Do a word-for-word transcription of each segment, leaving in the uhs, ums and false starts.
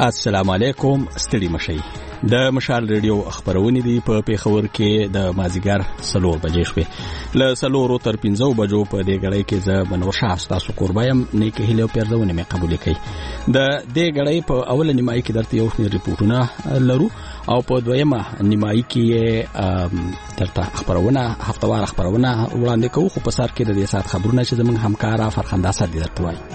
السلام علیکم. ستړي مشي. د مشال ریډیو خبرونه دي په پیښور کې د مازیګر سلور بجې شوې. له سلورو تر پنځو بجو په دې غړې کې ز بنور شاه تاسو قربایم نه کې هلو پیرځونه مې قبول کړي. د دې غړې په اول نیمایي کې درته یو شمېر ریپورتونه لرو او په دویمه نیمایي کې درته خبرونه هفتوار خبرونه وړاندې کوو. خو په سر کې د دې سات خبرونه چې زموږ همکارا فرخنده صدې درته وایي.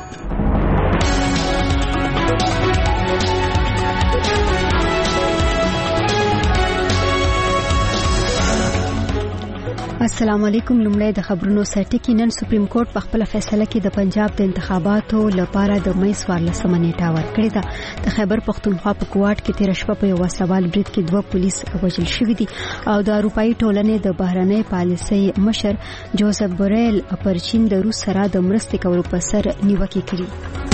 السلام علیکم. لومړی د خبرونو سرټکی. نن سپریم کورټ په خپل فیصله کې د پنجاب د انتخاباتو لپاره د مې څوارلسمه نیټه ورکړې ده. د خیبر پښتونخوا په کوټ کې تیر شپه په یو سوال بریټ کې دوه پولیس وژل شوي دي او د اروپאי ټولنې د بهرنۍ پالیسۍ مشر جوزف بوریل پر چین د روس سره د مرستې کولو په سر نیوکه کړې.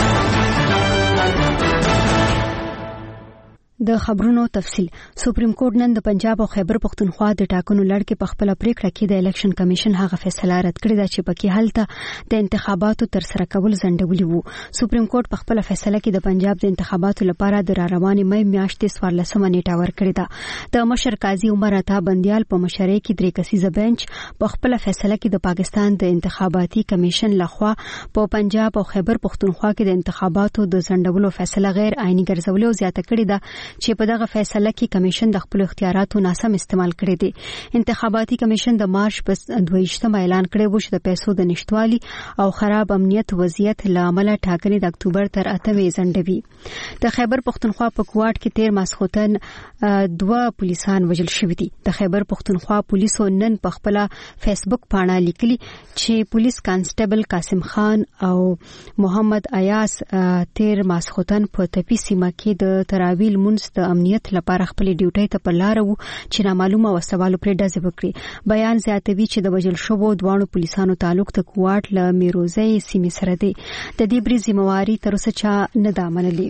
د خبرونو تفصیل. سپریم کورټ نن د پنجاب او خیبر پښتونخوا د ټاکنو لړ کې په خپل پریکړه کې د الیکشن کمیشن هغه فیصله رد کړې ده چې پکې هلته د انتخاباتو تر سره کول ځنډولي وو. سپریم کورټ په خپل فیصله کې د پنجاب د انتخاباتو لپاره د راروانې مې میاشتې څوارلسمه نیټه ورکړې ده. د مشر قاضي عمر عطا بندیال په مشرۍ کې درې کسیزه بنچ په خپل فیصله کې د پاکستان د انتخاباتي کمیشن لخوا په پنجاب او خیبر پښتونخوا کې د انتخاباتو د ځنډولو فیصله غیر آئینی ګرځولې او زیاته کړې ده چې په دغه فیصله کې کمیشن د خپل اختیاراتو ناسم استعمال کړی دی. انتخاباتي کمیشن د مارچ په دویشتمه اعلان کړی و چې د پیسو د نشټوالي او خراب امنیت وضعیت له امله ټاکنې د اکتوبر تر اتمې ځنډوي. د خیبر پښتونخوا په کوټ کې تیر ماسخوتن دوه پولیسان وژل شوي دي. د خیبر پښتونخوا پولیسو نن په خپل فیسبوک پاڼه لیکلي چې پولیس کانسټیبل قاسم خان او محمد ایاس تیر ماسخوتن په تپی سیمه کې د تراویل مونږ د امنیت لپاره خپل ډیوټي ته په لار وو چې نامعلومه وسوالو پر ډزې وکړي. بیان زیاتوي چې د وژل شوو دوه پولیسانو تعلق د کوټ له میروزي سیمې سره دی. د دې بری ذمہواری تر اوسه چا نه دا منلې.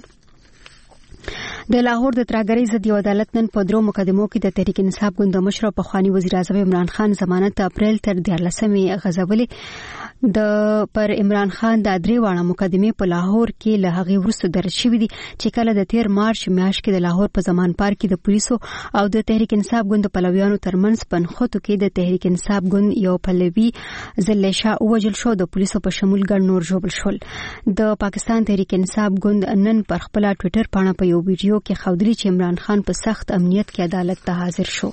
د لاهور د ترهګرۍ ضد یو عدالت نن په درو مقدمو کې د تحریک انصاف ګوند د مشر په خواني وزیر اعظم عمران خان ضمانت اپریل تر دیارلسمې غځولې. د پر عمران خان د درې واړه مقدمې په لاهور کې له هغې وروسته درج شوي دي چې کله د تیر مارچ میاشت کې د لاهور په زمان پارک کې د پولیسو او د تحریک انصاف ګوند پلویانو ترمنځ پنخوتو کې د تحریک انصاف ګوند یو پلوي زلیشا وژل شو. د پولیسو په شمول ګڼ نور ژوبل شول. د پاکستان تحریک انصاف ګوند نن پر خپل ټوئیټر پاڼه په یو ویډیو کې خودري چې عمران خان په سخت امنیت کې عدالت ته حاضر شو.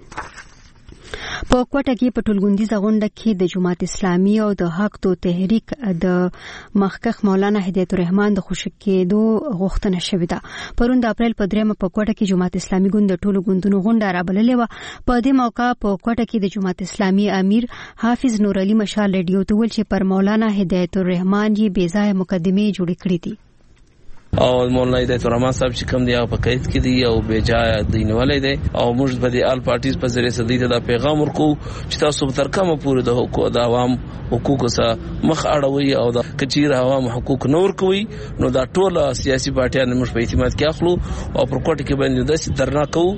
په کوټه کې په ټولګوندیزه غونډه کې د جماعت اسلامي او د حق تو تحریک د مخکخ مولانا هدایت الرحمن د خوشی کېدو غوښتنه شوې ده. پرون د اپریل په دریمه په کوټه کې جماعت اسلامي ګوند د ټولو ګوندونو غونډه رابللې و. په دې موقع په کوټه کې د جماعت اسلامي امیر حافظ نور علي مشال ریډیو ته ویل چې پر مولانا هدایت الرحمن یې بې ځای مقدمې جوړې کړې دي او مولانا هدایت الرحمن صاحب چې کوم دی او په قید کې دی او بے جای دینولې دی او موږ به د آل پارټیز په ذریعہ سدي ته دا پیغام ورکو چې تاسو تر کومه پورې د حقوق د عوام حقوق سره مخ اړوي او د کچیر عوام حقوق نور کوي نو دا ټول سیاسي پارټیان موږ په اعتماد کې اخلو او پر کوټه کې باندې د درنا کوو.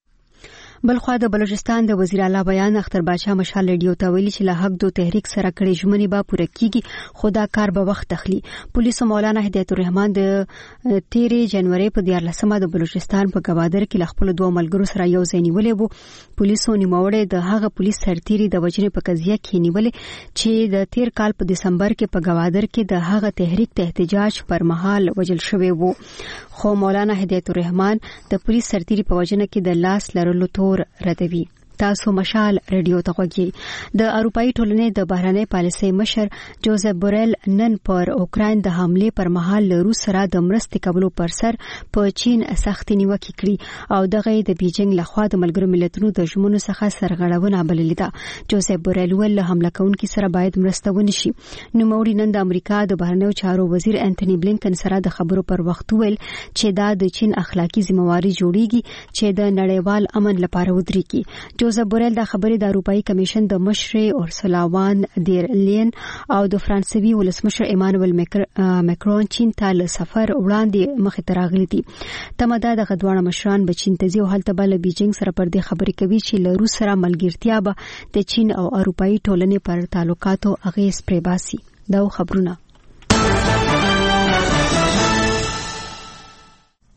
بلخوا د بلوچستان د وزیر اعلی بیان اختر بادشاہ مشال ریډیو ته ویلي چې له حق دو تحریک سره کړي ژمنې به پوره کیږي خو دا کار به وخت اخلي. پولیسو مولانا هدایت الرحمن د تیرې جنوري په دیارلسمه د بلوچستان په گوادر کې له خپل دوه ملګرو سره یو ځای نیولې وو. پولیسو نیموړی د هغه پولیس سرتیري د وجنې په قضیه کې نیولې چې د تیر کال په دسمبر کې په گوادر کې د هغه تحریک ته احتجاج پر مهال وژل شوی وو. خو مولانا هدایت الرحمن د پولیس سرتیري په وجنه کې د لاس لرلو تور ردوي. تاسو مشال ریډیو ته غوږی. د اروپאי ټولنې د بهرنۍ پالیسۍ مشر جوزف بوریل نن پر اوکراین د حمله پر مهال له روس سره د مرستې کولو پر سر په چین سخت نیوکه کړې او دغه د بیجینګ لخوا د ملګرو ملتونو د ژمنو څخه سرغړونه بللې ده. جوزف بوریل ول له حمله کوونکو سره باید مرسته ونشي. نو موري نن د امریکا د بهرنیو چارو وزیر انټونی بلینکن سره د خبرو پر وخت ویل چې دا د چین اخلاقی ذمہواری جوړیږي چې د نړیوال امن لپاره ودرېږي. جوزف بوریل د خبرې د اروپאי کمیشن د مشر اورسولا وان دیر لین او د فرانسوي ولسمشر ایمانوئل ماکرون چین ته له سفر وړاندې مخې ته راغلي دي. تمه ده د غدوانه مشران به چین ته ځي او هلته به له بیجینګ سره پر دې خبرې کوي چې له روس سره ملګرتیا به د چین او اروپאי ټولنې پر تعلقاتو اغیز پرې باسي. دا خبرونه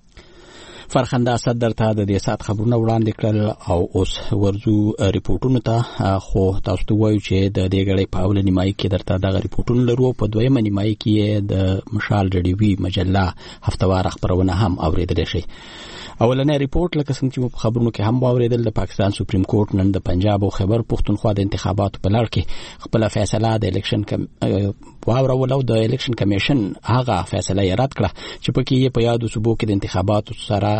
فرخنده اسد درته د دې سات خبرونه وړاندې کړل او اوس ورزو ریپورتونو ته خو تاسو ته وایو چې د دې غړي په اول نیمایي کې درته دغه ریپورتونه لرو په دویمه نیمایي کې د مشال ریډیوي مجله هفتوار خبرونه هم اوریدل شي. اولنې ریپورت لکه څنګه چې په خبرونو کې هم واوریدل د پاکستان سپریم کورټ نن د پنجاب او خیبر پختونخوا د انتخاباتو په لړ کې خپل فیصله د الیکشن کم واورولو د الیکشن کمیشن هغه فیصله یې رد کړه چې پکې یې په یادو صوبو کې د انتخاباتو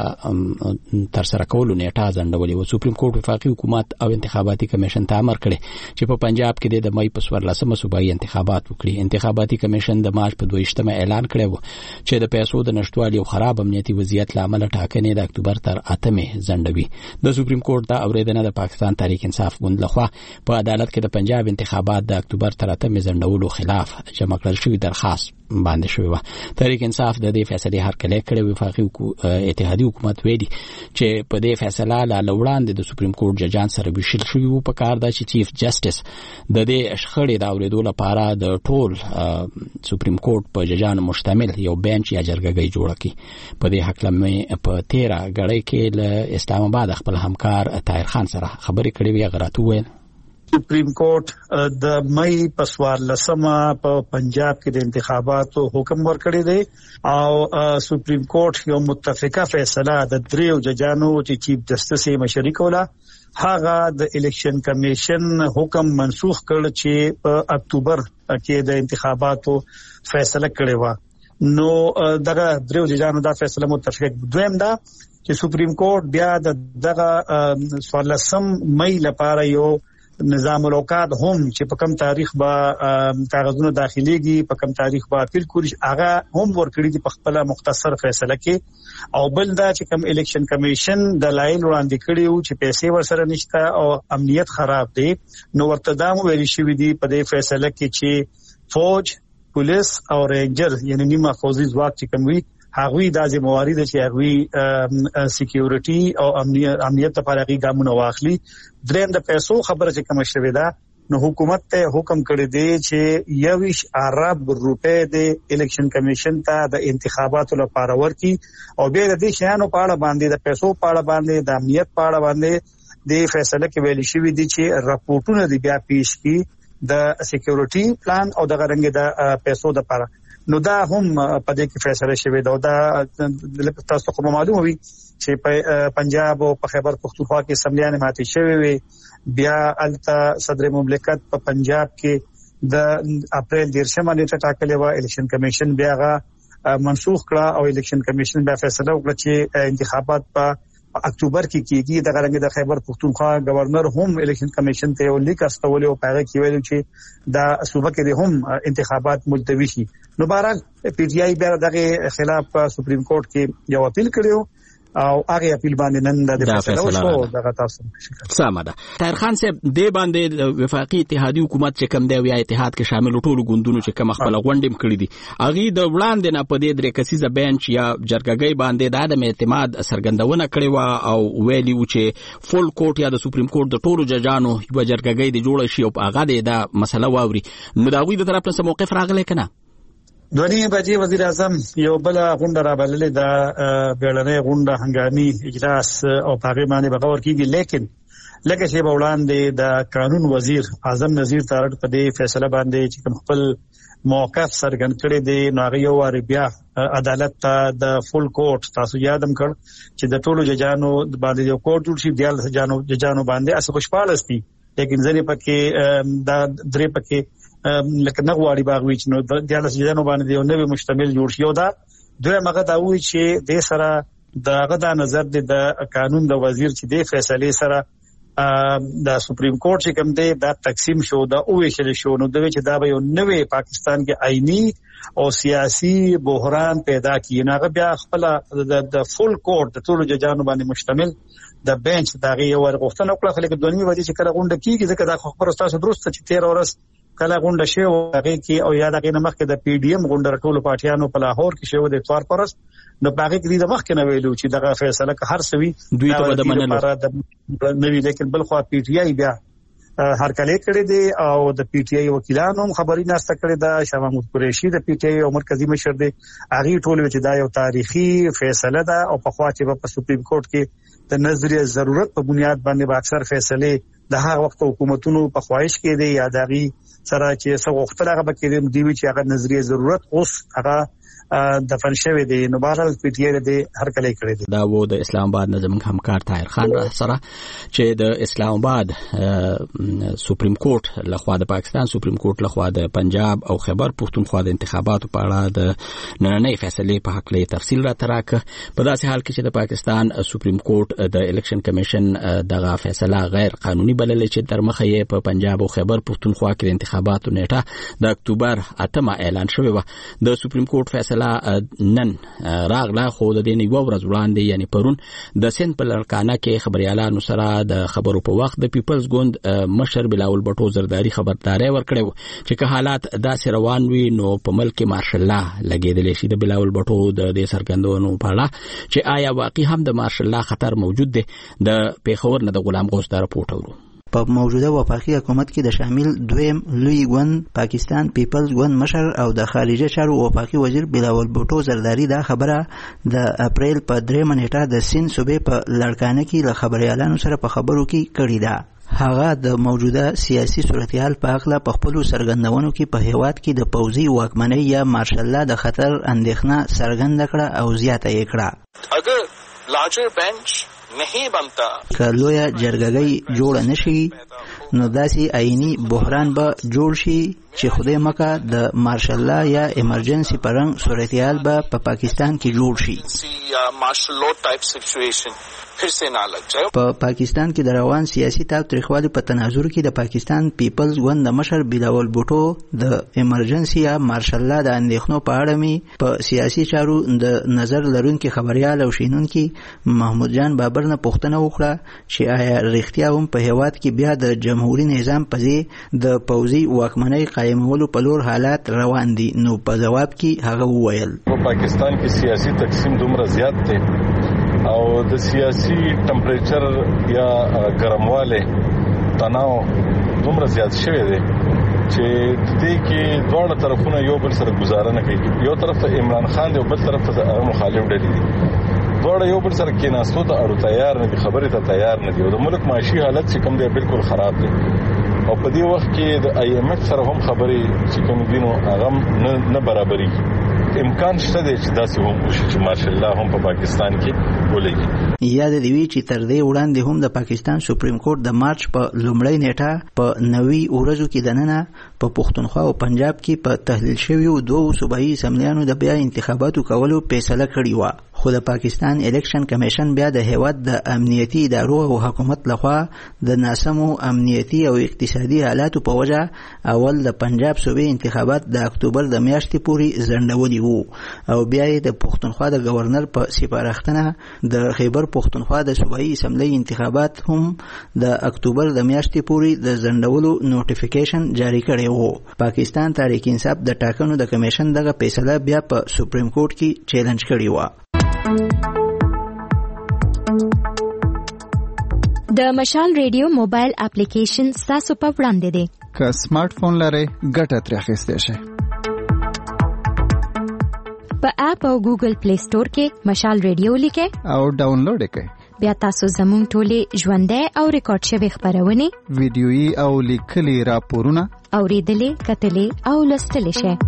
سره تر سره کولو نیټه ځنډولې و. سپریم کورټ وفاقي حکومت او انتخاباتي کمیشن ته امر کړی چې په پنجاب کې د مې په څوارلسمه صوبایي انتخابات وکړي. انتخاباتي کمیشن د مارچ په دویشتمه اعلان کړی و چې د پیسو د نشټوالي او خراب امنیتي وضعیت لامل ټاکنې د اکتوبر تر اتمه ځنډوي. د سپریم کورټ د اوریدنه د پاکستان تحریک انصاف ګوند لخوا په عدالت کې د پنجاب انتخابات د اکتوبر تر اتمه ځنډولو خلاف جمع کړل شوی درخواست باندې شوی و. تحریک انصاف د دې فیصلې هرکلی کړی. وفاقي اتحادي حکومت ویلي چې په دې فیصله لا وړاندې د سپریم کورټ ججان سره بشل شوی و. په کار ده چې چیف جسټس د دې شخړې د اوریدو لپاره د ټول سپریم کورټ په ججانو مشتمل یو بینچ یا جرګه جوړ کړي. په دې حق لمه په تیرا غړې کې له اسلام آباد خپل همکار طاهر خان سره خبرې کړې وی. غراته ویل سپریم کورټ د مې په څوارلسمه په پنجاب کې د انتخاباتو حکم ورکړی دی او سپریم کورټ یو متفقه فیصله د دریو ججانو چې چیف جسټس یې مشري کوله هغه د الیکشن کمیشن حکم منسوخ کړ چې په اکتوبر کې د انتخاباتو فیصله کړې و. نو دغه دریو ججانو دا فیصله متفق. دویم دا چې سپریم کورټ بیا دغه څوارلسم مې لپاره یو نظام الاوقات هم چې په کوم تاریخ به کاغذونه داخليږي په کوم تاریخ به اپیل کوي هغه هم ورکړي دي په خپل مختصر فیصله کې. او بل دا چې کوم الیکشن کمیشن د لایل وړاندې کړي او چې پیسې ورسره نشته او امنیت خراب دی نو ورته دا ویل شوی دی په دې فیصله کې چې فوج پولیس او رینجر یعنی نیمه فوجي ځواک چې کوم وي هغه د ذمہواری د چې هغه سکیورټي او امنیت لپاره هغه ګامونه واخلي. دریم د پیسو خبره چې کوم شوی دا نو حکومت ته حکم کړی دی چې یویش ارب روپے د الیکشن کمیشن ته د انتخاباتو لپاره ورکي او بیا د دې شیانو په اړه باندې د پیسو په اړه باندې د امنیت په اړه باندې د فیصله کې ویل شوی دی چې راپورټونه دی بیا پیش کی د سکیورټي پلان او د غرنګ د پیسو د لپاره. نو دا هم په دې کې فیصله شوی دا د تاسو کوم معلومه وي چې په پنجاب او په خیبر پختونخوا کې سملیان ماتې شوی وي. بیا الته صدر مملکت په پنجاب کې د اپریل دیرشمه نیټه ټاکلې و. الیکشن کمیشن بیا غا منسوخ کړه او الیکشن کمیشن بیا فیصله وکړه چې انتخابات په اکتوبر کې کیږي. د غرنګ د خیبر پختونخوا گورنر هم الیکشن کمیشن ته یو لیک استولې او پاره کې ویل چې دا صوبه کې هم انتخابات ملتوي شي. نو بهرحال پی ټی آی بیا دغه خلاف سپریم کورټ کې یو اپیل کړو او هغه اپیل باندې نن د فیصله وشو. دغه تاسو سمه ده. طاهر خان صاحب د باندې وفاقي اتحادي حکومت چې کوم دی یا اتحاد کې شامل ټول ګوندونو چې کوم خپل غونډې کړې دي هغه د وړاندې نه په دې درې کسیزه بینچ یا جرګګۍ باندې د عدم اعتماد سرګندونه کړې و او ویلي و چې فول کورټ یا د سپریم کورټ د ټولو ججانو یو جرګګۍ د جوړ شي او هغه د مسله واوري. نو دا غوي د طرف څخه موقف راغلی کنه؟ دونی بجې وزیر اعظم یو بل غونډه را بللې د بیړنۍ غونډه هنګامي اجلاس او هغه باندې بغور کیږي. لیکن لکه چې وړاندې د قانون وزیر اعظم نذیر تارړ په دې فیصله باندې چې خپل موقف څرګند کړی دی نو هغه یو واری بیا عدالت ته د فول کورټ تاسو یادم کړ چې د ټولو ججانو باندې یو کورټ جوړ شي دیال ججانو ججانو باندې اسه خوشاله استي. لیکن ځنې پکې دا درې پکې لکه نغواړي باغوي چې نو د دیالس جنو باندې یو نوې مشتمل جوړ شي. دا دوی مګه دا وی چې د سره دغه د نظر د قانون د وزیر چې د فیصله سره د سپریم کورټ چې کوم دی دا تقسیم شو دا او ویشل شو نو دوی چې دا به یو نوې پاکستان کې آئینی او سیاسي بحران پیدا کیږي. هغه بیا خپل د فول کورټ د ټولو ججانو باندې مشتمل د بنچ دغه یو ورغښتنه وکړه. خلک د دنیوي وجې چې کله غونډه کیږي ځکه دا خبره تاسو درسته چې تیر ورځ کله غونډه شوه هغه کې او یا دغه مخکې د پی ډی ایم غونډه ټولو پارټیانو په لاهور کې شوه د اتوار پرس نو هغه کې د مخکې نه ویلو چې دغه فیصله که هر سوي دوی ته د منلو نوې. لیکن بل خو پی ټی آی بیا هرکلی کړی دی او د پی ټی آی وکیلانو خبري ناشته کړې ده. شاه محمود قریشي د پی ټی آی او مرکزی مشر دی، هغه ټول چې دا یو تاریخي فیصله ده او په خوا چې په سپریم کورټ کې د نظریه ضرورت په بنیاد باندې به اکثر فیصله د هغه وخت حکومتونو په خواهش کې دی یا دغه سره چې څو وخت هغه به کې دی چې هغه نظریه ضرورت اوس هغه د فنشوي دی. نو بهرحال پی ټی آی د هر کله کړی دی. دا وو د اسلام آباد نظم همکار طاهر خان را سره چې د اسلام آباد سپریم کورټ لخوا د پاکستان سپریم کورټ لخوا د پنجاب او خیبر پختونخوا د انتخاباتو په اړه د نننۍ فیصلې په حق له تفصیل را تراکه. په داسې حال کې چې د پاکستان سپریم کورټ د الیکشن کمیشن دغه فیصله غیر قانوني بللې چې تر مخه یې په پنجاب او خیبر پختونخوا کې د انتخاباتو نیټه د اکتوبر اتمه اعلان شوې و. د سپریم کورټ فیصله نن راغله خو د دې یو ورځ وړاندې یعنی پرون د سند په لړکانه کې خبريالانو سره د خبرو په وخت د پیپلز ګوند مشر بلاول بټو زرداری خبرداري ورکړو چې که حالات داسې روان وي نو په ملک کې مارشل الله لګیدل شي. د بلاول بټو د دې سرګندونو په اړه چې آیا واقعي هم د مارشل الله خطر موجود دی د پیښور نه د غلام غوث د راپورټ ورو. په موجوده وفاقي حکومت کې د شامل دویم لوی ګوند پاکستان پیپلز ګوند مشر او د خارجه چارو وفاقي وزیر بلاول بوټو زرداری دا خبره د اپریل په درېمه نیټه د سین صوبې په لړکانه کې له خبريالانو سره په خبرو کې کړې ده. هغه د موجوده سیاسي صورتحال په اړه په خپل سرګندونو کې په هیواد کې د پوځي واکمنۍ یا مارشل الله د خطر اندېښنه څرګنده کړه او زیاته یې کړه. اگر لارجر بنچ نہیں بنتا که لویه جرګګۍ جوړه نشي نو داسې آئینی بحران به جوړ شي چې خدای مکه د مارشل الله یا ایمرجنسي پرنګ صورتحال به په پاکستان کې جوړ شي یا مارشل لا ټایپ سچويشن پھر سے نہ لگ جائے. په پاکستان کې د روان سیاسي تاوتریخوالي په تناظر کې د پاکستان پیپلز ګوند د مشر بلاول بوټو د ایمرجنسي یا مارشل الله د اندېښنو په اړه می په سیاسي چارو د نظر لرونکي خبريال او شینونکي محمود جان بابر نه پوښتنه وکړه چې آیا رښتیا هم په هیواد کې بیا د جمهوریت نظام په ځای د پوځي واکمنۍ قائمولو په لور حالات روان دي. نو په جواب کې هغه وویل په پاکستان کې سیاسي تقسیم دومره زیات دی او د سیاسي ټمپریچر یا ګرمواله تناو دومره زیات شوی دی چې د دې کې دواړه طرفونه یو بل سره گزاره نه کوي. یو طرف ته عمران خان دی او بل طرف ته مخالف ډلې دي. دواړه یو بل سره کېناستو ته اړو تیار نه دي، خبرې ته تیار نه دي او د ملک معاشي حالت چې کوم دی بالکل خراب دی. او په دې وخت کې د آی ایم ایف سره هم خبرې چې کوم دینو هغه نه نه برابرۍ. امکان شته دی چې داسې هم وشي چې ماشاء الله هم په پاکستان کې ولګي. یاد دی وی چې تر دې وړاندې هم د پاکستان سپریم کورټ د مارچ په لومړۍ نیټه په نوي ورځو کې دننه په پښتونخوا او پنجاب کې په تحلیل شویو دوه صوبایي اسمبلیانو د بیا انتخاباتو کولو فیصله کړې و. خو د پاکستان الیکشن کمیشن بیا د هیواد د امنیتي ادارو او حکومت لخوا د ناسمو امنیتي او اقتصادي حالاتو په وجه اول د پنجاب صوبې انتخابات د اکتوبر د میاشتې پورې ځنډولي وو او بیا یې د پښتونخوا د گورنر په سپارښتنه د خیبر پښتونخوا د صوبایي اسمبلی انتخابات هم د اکتوبر د میاشتې پورې د ځنډولو نوټیفیکیشن جاری کړی وو. پاکستان تحریک انصاف د ټاکنو د کمیشن دغه فیصله بیا په سپریم کورټ کې چیلنج کړی و. د مشال ریډیو موبایل اپلیکیشن تاسو په وړاندې دی. که سمارټ فون لرئ ګټه ترې اخیستی شئ. په اپ او ګوګل پلی سٹور کې مشال ریډیو لیکئ او ډاونلوډ یې کړئ. بیا تاسو زموږ ټولې ژوندۍ او ریکارډ شوې خبرونه، ویډیويي او لیکلي راپورونه اوریدلې، کتلې او لوستلې شئ.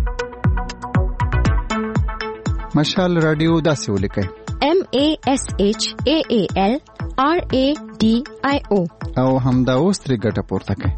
مشال رادیو داسې ولیکئ: M A S H A A L R A D I O او همدا اوس ترې ګټه پورته کړئ.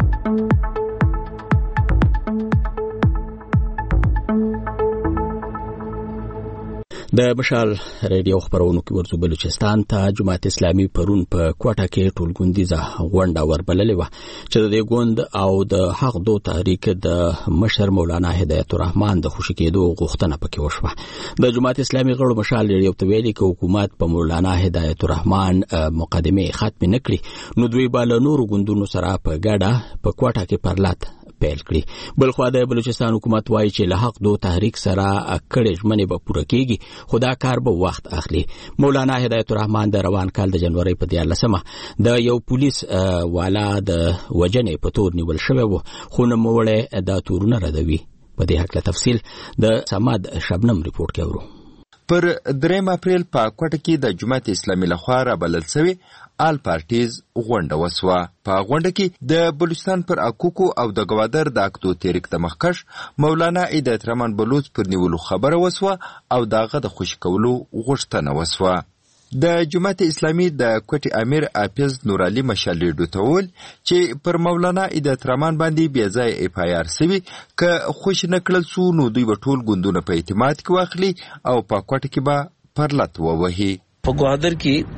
د مشال ریډیو خبرونو کې ورځو بلوچستان ته جماعت اسلامي پرون په کوټه کې ټولګوندیزه غونډه وربللې و چې د دې ګوند او د حق دو تحریک د مشر مولانا هدایت الرحمن د خوشی کېدو غوښتنه پکې وشوه. د جماعت اسلامي غړو مشال ریډیو ته ویلي چې حکومت په مولانا هدایت الرحمن مقدمه ختم نکړي نو دوی بل نور ګوندونو سره په ګډه په کوټه کې پرلات پیل کړي. بل خو د بلوچستان حکومت وایي چې له حق دو تحریک سره کړي ژمنې به پوره کیږي خو دا کار به وخت اخلي. مولانا هدایت الرحمن د روان کال د جنوري په دیارلسمه د یو پولیس والا د وجنې په تور نیول شوی و خو نوموړی دا تورونه ردوي. په دې حق له تفصیل د سماد شبنم ریپورت کې ورو. پر دریم اپریل په کوټه کې د جماعت اسلامي لخوا رابلل شوی آل پارټیز غونډه وسوه. په غونډه کې د بلوچستان پر حقوقو او د ګوادر د اکتو تحریک د مخکښ مولانا هدایت الرحمن بلوچ پر نیولو خبره وسوه او دغه د خوشی کولو غوښتنه وسوه. د جماعت اسلامي د کوټي امیر حافظ نورعلی مشال ډوتول چې پر مولانا هدایت الرحمن باندې بیا ځای اف آی آر سوي که خوش نکړل سو نو دوی به ټول ګوندونه په اعتماد کې واخلي او په کوټه کې به پرلط ووهي. په ګوادر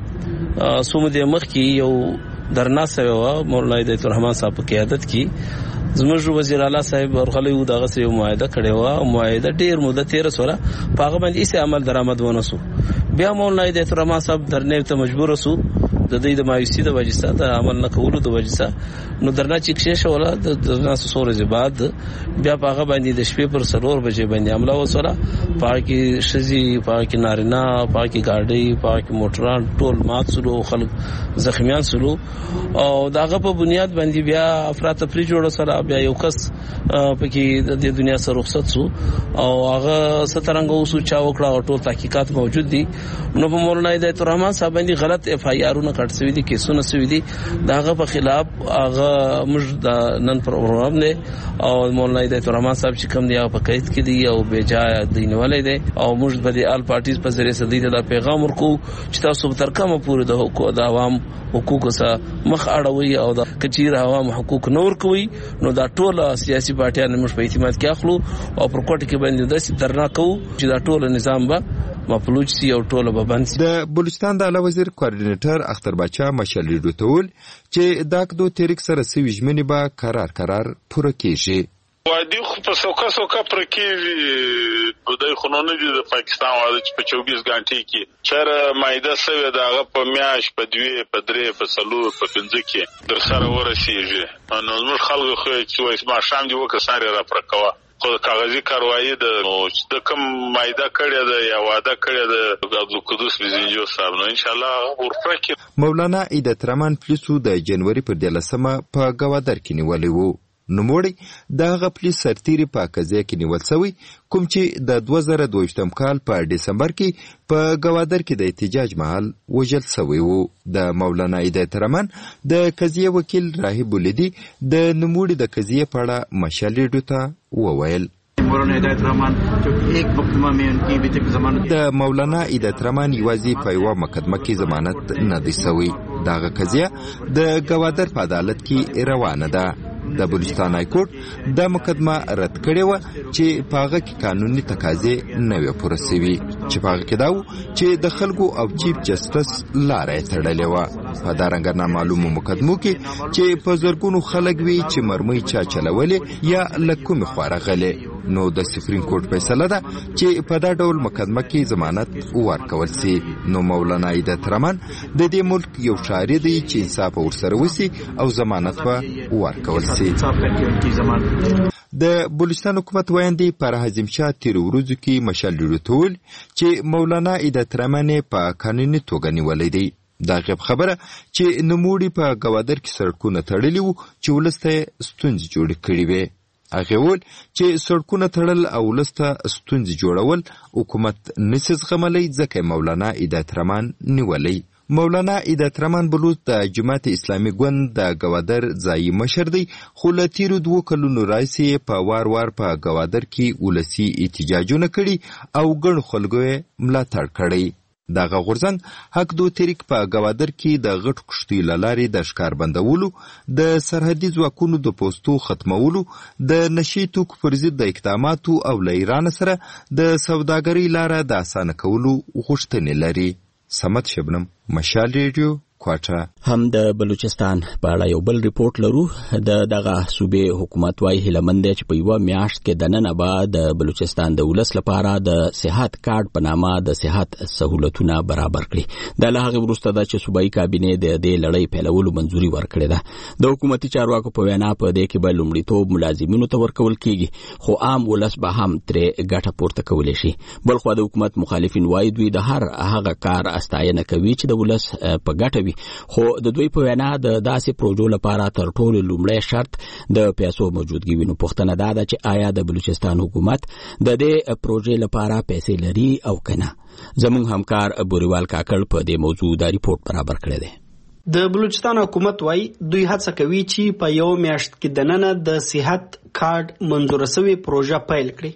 کې سومده مخ کې یو درنا سوي مولانا هدایت الرحمن صاحب په قیادت کې زموږ وزیر اعلی صاحب ورغلی و دغه سره معاهده کړې و او معاهده ډیر مدته تیر سره پاغه باندې هیڅ عمل درآمد ونه سو. بیا مولانا هدایت الرحمن صاحب درنې ته مجبور سو د دې د مایوسی د وجې د عمل نه کولو د وجې نو درنا چې کښې شوله د درنا سورې بعد بیا پاغه باندې د شپې پر سلور بجې باندې حمله وسوله. پاکي شزي پاکي نارینه پاکي گاډي پاکي موټران ټول مات سلو خلک زخمیان سلو او داغه په بنیاد باندې بیا افراط تفری جوړ سره بیا یو کس پکې د دنیا سره رخصت سو او هغه سترنګ اوسو چا وکړه ټول تحقیقات موجود دي. نو په مولانا هدایت الرحمن صاحب باندې غلط اف آی آرونه کټ سوي دي کیسونه سوي دي داغه په خلاف هغه موږ د نن پروګرام دی او مولانا هدایت الرحمن صاحب چې کوم دی په قید کې دی او بے جای دینولې دی او موږ په دې آل پارټیز په ذریعہ سدي ته پیغام ورکو چې تاسو تر کومه پورې د حقوق د عوام حقوق سره مخ اړوي او د کچیر عوام حقوق نور کوي نو دا ټول سیاسي پارټیان موږ په اعتماد کې اخلو او پر کوټ کې باندې د درنا کوو چې دا ټول نظام به مفلوج سی او ټول به بند سي. د بلوچستان د اعلی وزیر کوارډینیټر اختر بچا مشال ډوتول چې دا کدو تحریک سره سوي ژمنې به قرار قرار پوره کیږي. وادي خو په سوکا سوکا پر کې د خنونه د پاکستان واده چې په چوبیس غنټې کې چر مایده سوي دغه په میاش په دوی په درې په سلور په پنځه کې در سره ورسیږي نو موږ خلک خو چې وایي ما شام دی وکړه ساري را پرکوا خو کاغذي کاروایی د د کوم مایده کړی د یا واده کړی د عبد القدوس بزنجو صاحب نو ان شاء الله ورپرکې. مولانا هدایت الرحمن پلیسو د جنوري پر دیارلسمه په ګوادر کې نیولې وو. نوموړی دغه پولیس سرتیري په قضیه کې نیول شوی کوم چې د دوه زره دوهشتم کال په ډسمبر کې په ګوادر کې د احتجاج مهال وژل شوی وو. د مولانا هدایت الرحمن د قضیه وکیل راهب ولیدي د نوموړي د قضیه په اړه مشال ډوته وویل. د مولانا هدایت الرحمن یوازې په یوه مقدمه کې ضمانت نه دی شوی. دغه قضیه د ګوادر په عدالت کې روانه ده. د بلوچستان های کورټ دا مقدمه رد کړې وه چې په هغه کې قانوني تقاضې نه وې پوره سوي چې په هغه کې دا و چې د خلکو او چیف جسټس لاره یې تړلې وه. په دارنګه نامعلومو مقدمو کې چې په زرګونو خلک وي چې مرمۍ چا چلولې یا له کومې خوا راغلې نو د سپریم کورټ فیصله ده چې په دا ډول مقدمه کې ضمانت ورکول سي. نو مولانا هدایت الرحمن د دې ملک یو شاعر دی چې انصاف ورسره وسي او ضمانت به ورکول سي. د بلوچستان حکومت وایندې پر حازم شاه تیر ورځو کې مشال ډوتول چې مولانا هدایت الرحمن په قانوني توګه نیولې دی. دا غیب خبره چې نوموړي په ګوادر کې سړکونه تړلي وو چې ولسته ستونزې جوړې کړې وې. هغه ول چې سړکونه تړل او ولسته ستونزې جوړول حکومت نسز غملې ځکه مولانا هدایت الرحمن نیولې. مولانا هدایت الرحمن بلوچ د جماعت اسلامي ګوند د ګوادر ځایي مشر دی خو له تیرو دوه کلونو راهیسې په وار وار په ګوادر کې ولسي احتجاجونه کړي او ګڼو خلکو یې ملاتړ کړی. دغه غورځنګ حق دو تحریک په ګوادر کې د غټو کښتیو له لارې د ښکار بندولو د سرحدي ځواکونو د پوستو ختمولو د نشي توکو پر ضد د اقداماتو او له ایران سره د سوداګرۍ لاره د اسانه کولو غوښتنې لري. سمت شبنم مشال ریډیو کوټه. هم د بلوچستان په اړه یو بل ریپورت لرو. د دغه صوبې حکومت وايي هیلمند چې په یو میاشت کې د نن بعد د بلوچستان د ولس لپاره د صحت کارت په نامه د صحت سہولتونه برابر کړي. د لهغه وروسته د چې صوبایي کابینه د دې لړۍ پیلولو منځوري ورکړې ده. د حکومتي چارواکو په وینا په دې کې به لومړیتوب ملازمینو ته ورکول کیږي، خو عام ولس به هم ترې ګټه پورته کولی شي. بل خو د حکومت مخالفین وايي دوی د هر هغه کار استاینه کوي چې د ولس په ګټه وي، خو د دوی په وینا د داسې پروژو لپاره تر ټولو لومړی شرط د پیسو موجودګي وي. نو پوښتنه دا ده چې آیا د بلوچستان حکومت د دې پروژې لپاره پیسې لري او کنه؟ زموږ همکار بوریوال کاکړ په دې موضوع دا ریپورت برابر کړی دی. د بلوچستان حکومت وايي دوی هڅه کوي چې په یو میاشت کې د نن د صحت کارت منظور شوی پروژه پیل کړي.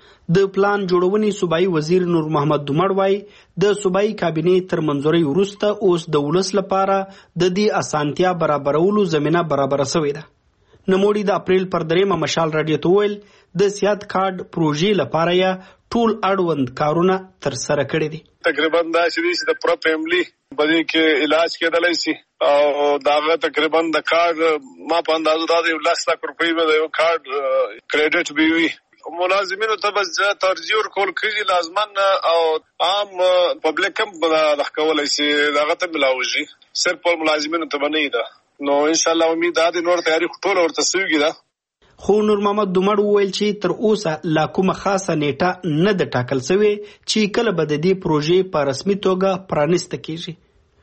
د پلان جوړونې صوبایي وزیر نور محمد دومړ وايي د صوبایي کابینه تر منځوري وروسته اوس د ولس لپاره د دې اسانتیا برابرولو زمينه برابر شوې ده. نوموړي د اپریل پر دریمه مشال رادیو ته ویل د صحت کارت پروژې لپاره یې ټول اړوند کارونه تر سره کړي دي. تقریبا دا چې د پوره فیملی باندې کې علاج کېدلای شي او داغه تقریبا د کارت ما په اندازو دا د لس لک روپۍ به یو کارت کریډټ به وي. ملازمینو ته بس ترجیح ورکول کېږي لازمن او عام پبلک هم د کولای شي دغه ته ملاوي صرف په ملازمینو ته باندې ده. نو ان شاء الله امید ده د نور تاریخ ټول ورته سویږي ده. خو نور محمد دومړ وویل چې تر اوسه لا کومه خاصه نیټه نه ده ټاکل شوې چې کله به د دې پروژې په رسمي توګه پرانیسته کېږي.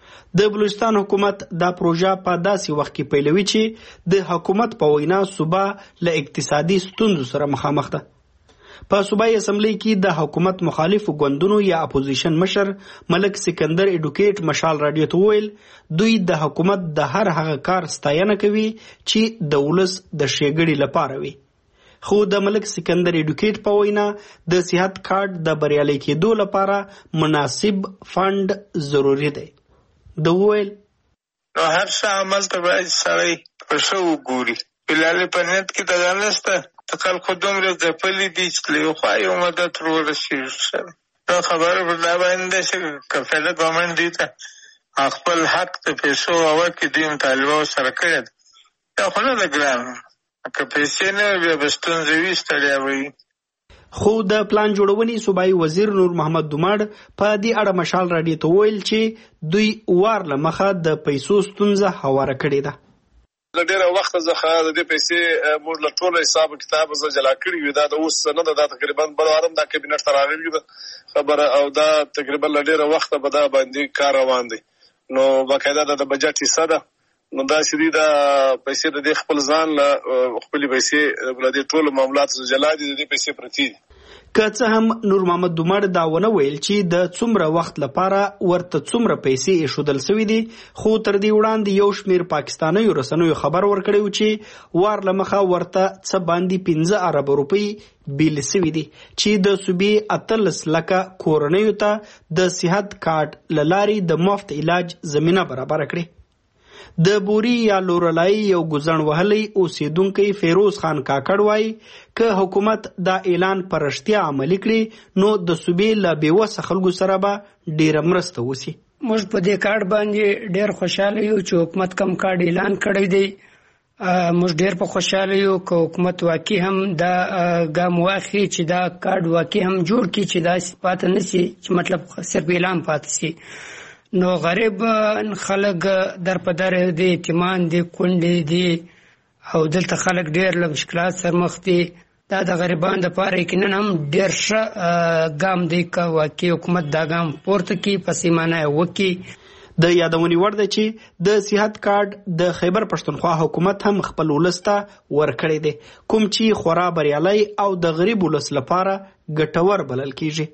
د بلوچستان حکومت دا پروژه په داسې وخت کې پیلوي چې د حکومت په وینا صوبه له اقتصادي ستونزو سره مخامخ ده. په صوبایي اسمبلی کې د حکومت مخالفو ګوندونو یا اپوزیشن مشر ملک سکندر ایډوکیټ مشال رادیو ته ویل دوی د حکومت د هر هغه کار ستاینه کوي چې د ولس د ښېګړې لپاره وي. خو د ملک سکندر ایډوکیټ په وینا د صحت کارت د بریالي کېدو لپاره مناسب فند ضروری دی. د ویل نو هر څه عمل ته باید سړی په ښه وګوري. بلالې په نیت کې دغه نشته د خلکو دومره ځپلي دي چې له یو خوا یو مدد ورسېږي سره. دا خبره پر دا باندې ده چې که فعله ګورمنټ دوی ته خپل حق د پیسو او ورکړي دوی مطالبه ورسره کړې ده. دا خو نه ده ګرانه، که پیسې نه وي بیا به ستونزې وي، ستړیا به وي. خو د پلان جوړونې صوبایي وزیر نور محمد دومړ په دې اړه مشال راډیو ته ویل چې دوی وار له مخه د پیسو ستونزه هواره کړې ده. د ډېره وخت څخه د دې پیسې موږ له ټول حساب کتاب زه جلا کړی وي. دا د اوس نه ده، دا تقریبا بل وارم دا کابینټ ته راغلی ده خبره او دا تقریبا له ډېره وخت به دا باندې کار روان دی. نو باقاعده د بجټ حصہ ده. نو دا چې دا پیسې د دې خپل ځان له خپل پیسې د دې ټول معاملات جلا دي، د دې پیسې پرتی دي. که څه هم نور محمد دومړ دا ونه ویل چې د څومره وخت لپاره ورته څومره پیسې ایښودل شوي دي، خو تر دې وړاندې یو شمېر پاکستانیو رسنیو خبر ورکړی و چې وار له مخه ورته څه باندې پنځه ارب روپۍ بیل شوي دي چې د صوبې اتلس لکه کورنیو ته د صحت کارت له لارې د مفت علاج زمینه برابره کړي. د بوري یا لورلای یو ګزن وهلی اوسیدونکو فیروز خان کاکړ وایي که حکومت دا اعلان پر رښتیا عملي کړي نو د صوبې له بېوسه خلکو سره به ډېره مرسته وشي. موږ په دې کارت باندې ډېر خوشاله یو چې حکومت کوم کارت اعلان کړی دی. موږ ډېر په خوشاله یو که حکومت واقعي هم دا ګام واخلي چې دا کارت واقعي هم جوړ کړي چې داسې پاتې نه شي چې مطلب صرف اعلان پاتې شي. نو غریب خلک در په در دي، یتیمان دي، کونډې دي او دلته خلک ډېر له مشکلات سره مخ دي. دا د غریبانو دپاره یقینا هم ډېر ښه ګام دی که واقعي حکومت دا ګام پورته کړي، پسې معنی یې وکړي. د یادونې وړ ده چې د صحت کارت د خیبر پښتونخوا حکومت هم خپل ولس ته ورکړی دی، کوم چې خورا بریالی او د غریب ولس لپاره ګټور بلل کیږي.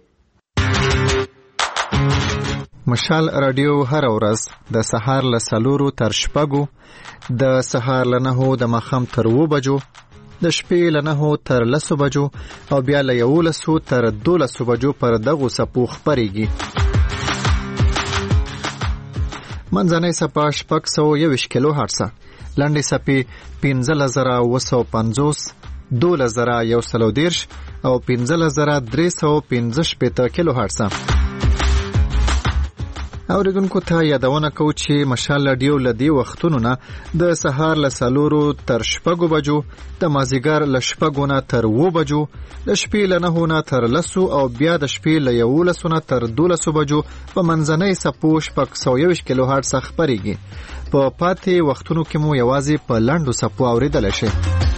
مشال رادیو هر ورځ د سهار له څلورو تر شپږو، د سهار له نهو د ماښام تر اووه بجو، د شپې له نهو تر لسو بجو او بیا له یولسو تر دولسو بجو پر دغو څپو خپرېږي. منځنۍ څپه شپږ سوه یوویشت کیلو هرټزه، لنډې څپې پنځلس زره اووه سوه پنځوس، دولس زره یو سل او دېرش او پنځلس زره درې سوه پنځه شپېته کیلو هرټزه. اوریدونکو ته یادونه کوو چې مشال رادیو لدی وختونو نه د سهار له سلورو تر شپږو بجو، د مازیګر له شپږو نه تر اوو بجو، د شپې له نهو نه تر لسو او بیا د شپې له یولسو نه تر دولسو بجو په منځنۍ څپو شپږ سوه یوویشت کیلو هرټز څخه خپرېږي. په پاتې وختونو کې مو یوازې په لنډو څپو اورېدلی شي.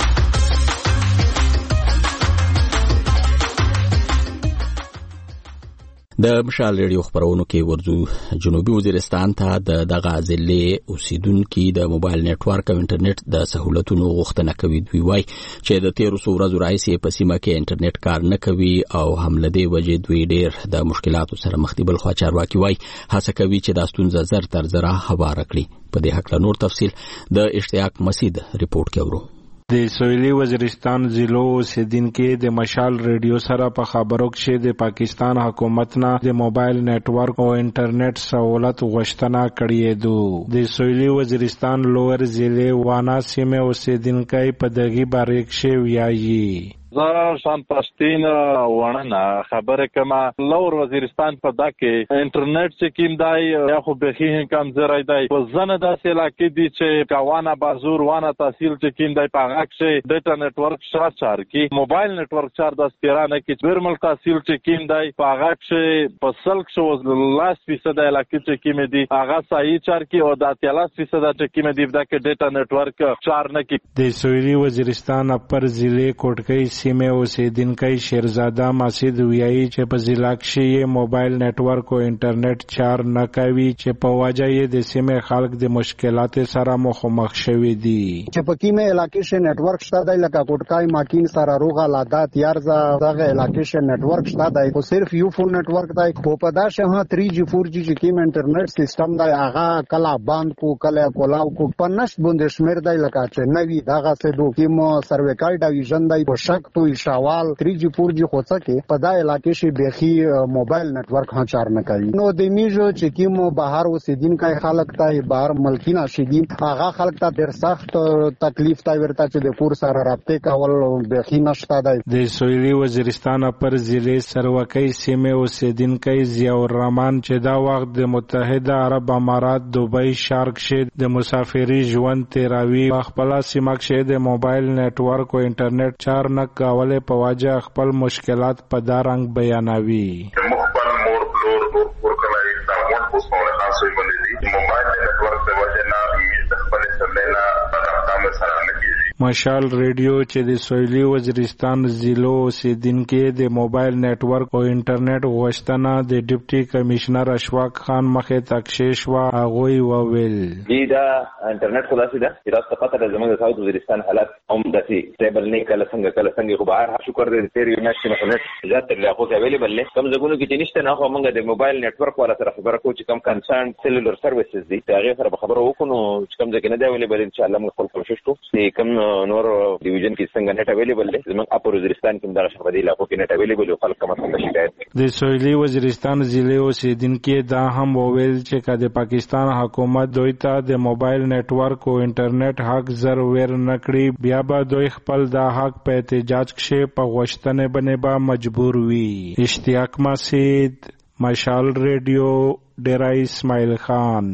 د مشال ریډیو خبرونو کې ورځو جنوبي وزیرستان ته د دغه ضلع اوسیدونکو د موبایل نتورک او انټرنیټ د سہولتونو غوښتنه کوي. دوی وایي چې د تیر څو ورځو راځي په سیمه کې انټرنیټ کار نه کوي او هم له دې وجې دوی ډېر د مشکلاتو سره مخ دي. بل خوا چارواکي وایي هڅه کوي چې دا ستونزه زر تر زره هواره کړي. په دې هکله نور تفصیل د اشتیاق مسید ریپورت کې اورو. د سویلي وزیرستان ضلع اوسیدونکو د مشال ریډیو سره په خبرو کې د پاکستان حکومت نه د موبایل نتورک او انټرنیټ سہولت غوښتنه کړې ده. د سویلي وزیرستان لوور ضلع وانا سیمه اوسیدونکو په دغه باره کې ویایي زه شان پښتين ورننه خبره کما لور وزیرستان په دکې انټرنیټ چې کیم دی یا خو به کم زری دی په زنه داسې علاقې دي چې کاوانه بازور وانه تحصیل چې کیم دی په هغه کې ډیټا نتورک شار چار کی موبایل نتورک چار د سپیرانه کې برمل تحصیل چې کیم دی په هغه کې په سلک شو لاس فیصد علاقې چې کیم دی هغه صحیح چار کی او د اتلس فیصد چې کیم دی د ډیټا نتورک چار نه کی. د سویلي وزیرستان اپر ضلع کوټکۍ سیمه اوسیدونکو شیرزاده مسعود ویایي چې په ضلع کې موبایل نتورک او انټرنیټ چار نه کوي چې په وجه یې د سیمه خلک د مشکلات سره مخامخ شوي دي. چې په کومه علاقې کې نتورک شته دی لکه کوټکای ماکین سره روغه لادات یارزه دغه علاقې کې نتورک شته دی خو صرف یو فون نتورک دی خو په داسې ها تھری جی فور جی چې کوم انټرنیټ سیستم دی هغه کلا باند کو کله کولاو کو په نش بوند شمیر دی لکه چې نوی دغه څه دوه کیمو سرویکال ډیویژن دی په شک تو شاوال تھری جی فور جی خو څه په دا علاقې شي بيخي موبایل نتورک هم چار نه کوي. نو د میجو چې کیمو بهر اوسیدونکو خلک ته بهر ملکینا شي هغه خلک ته ډېر سخت تکلیف ته ورته چې د کور سره رابطه کول بيخي نشته دی. د سویلي وزیرستان پر ضلع سروکۍ سیمه اوسیدونکو ضیاء الرحمن چې دا وخت د متحده عرب امارات دوبۍ شارک شه د مسافری ژوند تیراوی خپل سیمه کې د موبایل نتورک او انټرنیټ چار نه کول په واجه خپل مشکلات په دارنګ بیانوي. مخبل مور پلور دور پور کلای دا مون پوسونه خاصوي باندې موبایل نتورک د وجه نه د خپل سملینا په تام سره نه کیږي. مشال ریډیو چې د سویلي وزیرستان ضلع اوسیدونکو د موبایل نتورک او انټرنیټ غوښتنه د ډیپټي کمشنر اشفاق خان مخې تکشیش وا هغوی وویل دا انټرنیټ خلاصي ده چې راست پته د زموږ د ساوث وزیرستان حالت هم داسي سټیبل نه کله څنګه کله څنګه خو بهر شکر دې تیر یو میاشت انټرنیټ زیات تر لاخو اویلیبل نه کوم ځګونو کې چې نشته نه خو موږ د موبایل نتورک ولا سره خبره کوو چې کوم کنسرن سیلولر سرویسز دي هغه سره خبره وکړو چې کوم ځکه نه دی اویلیبل ان شاء الله موږ خپل کوشش کوو چې کوم نور ډیویژن کې څنګه نت اویلیبل دی زموږ اپر وزیرستان کې دغه شپه دی لاخو کې نت اویلیبل او خلک کوم څه شکایت د سویلي وزیرستان ضلع اوسیدونکو دا هم وویل چې د پاکستان حکومت دوی ته د موبایل نتورک او انټرنیټ حق زر ور نکړي بیا به دوی خپل دا حق په احتجاج کې په غوښتنه باندې به مجبور وي. اشتیاق مسعود مشال ریډیو ډیرای اسماعیل خان.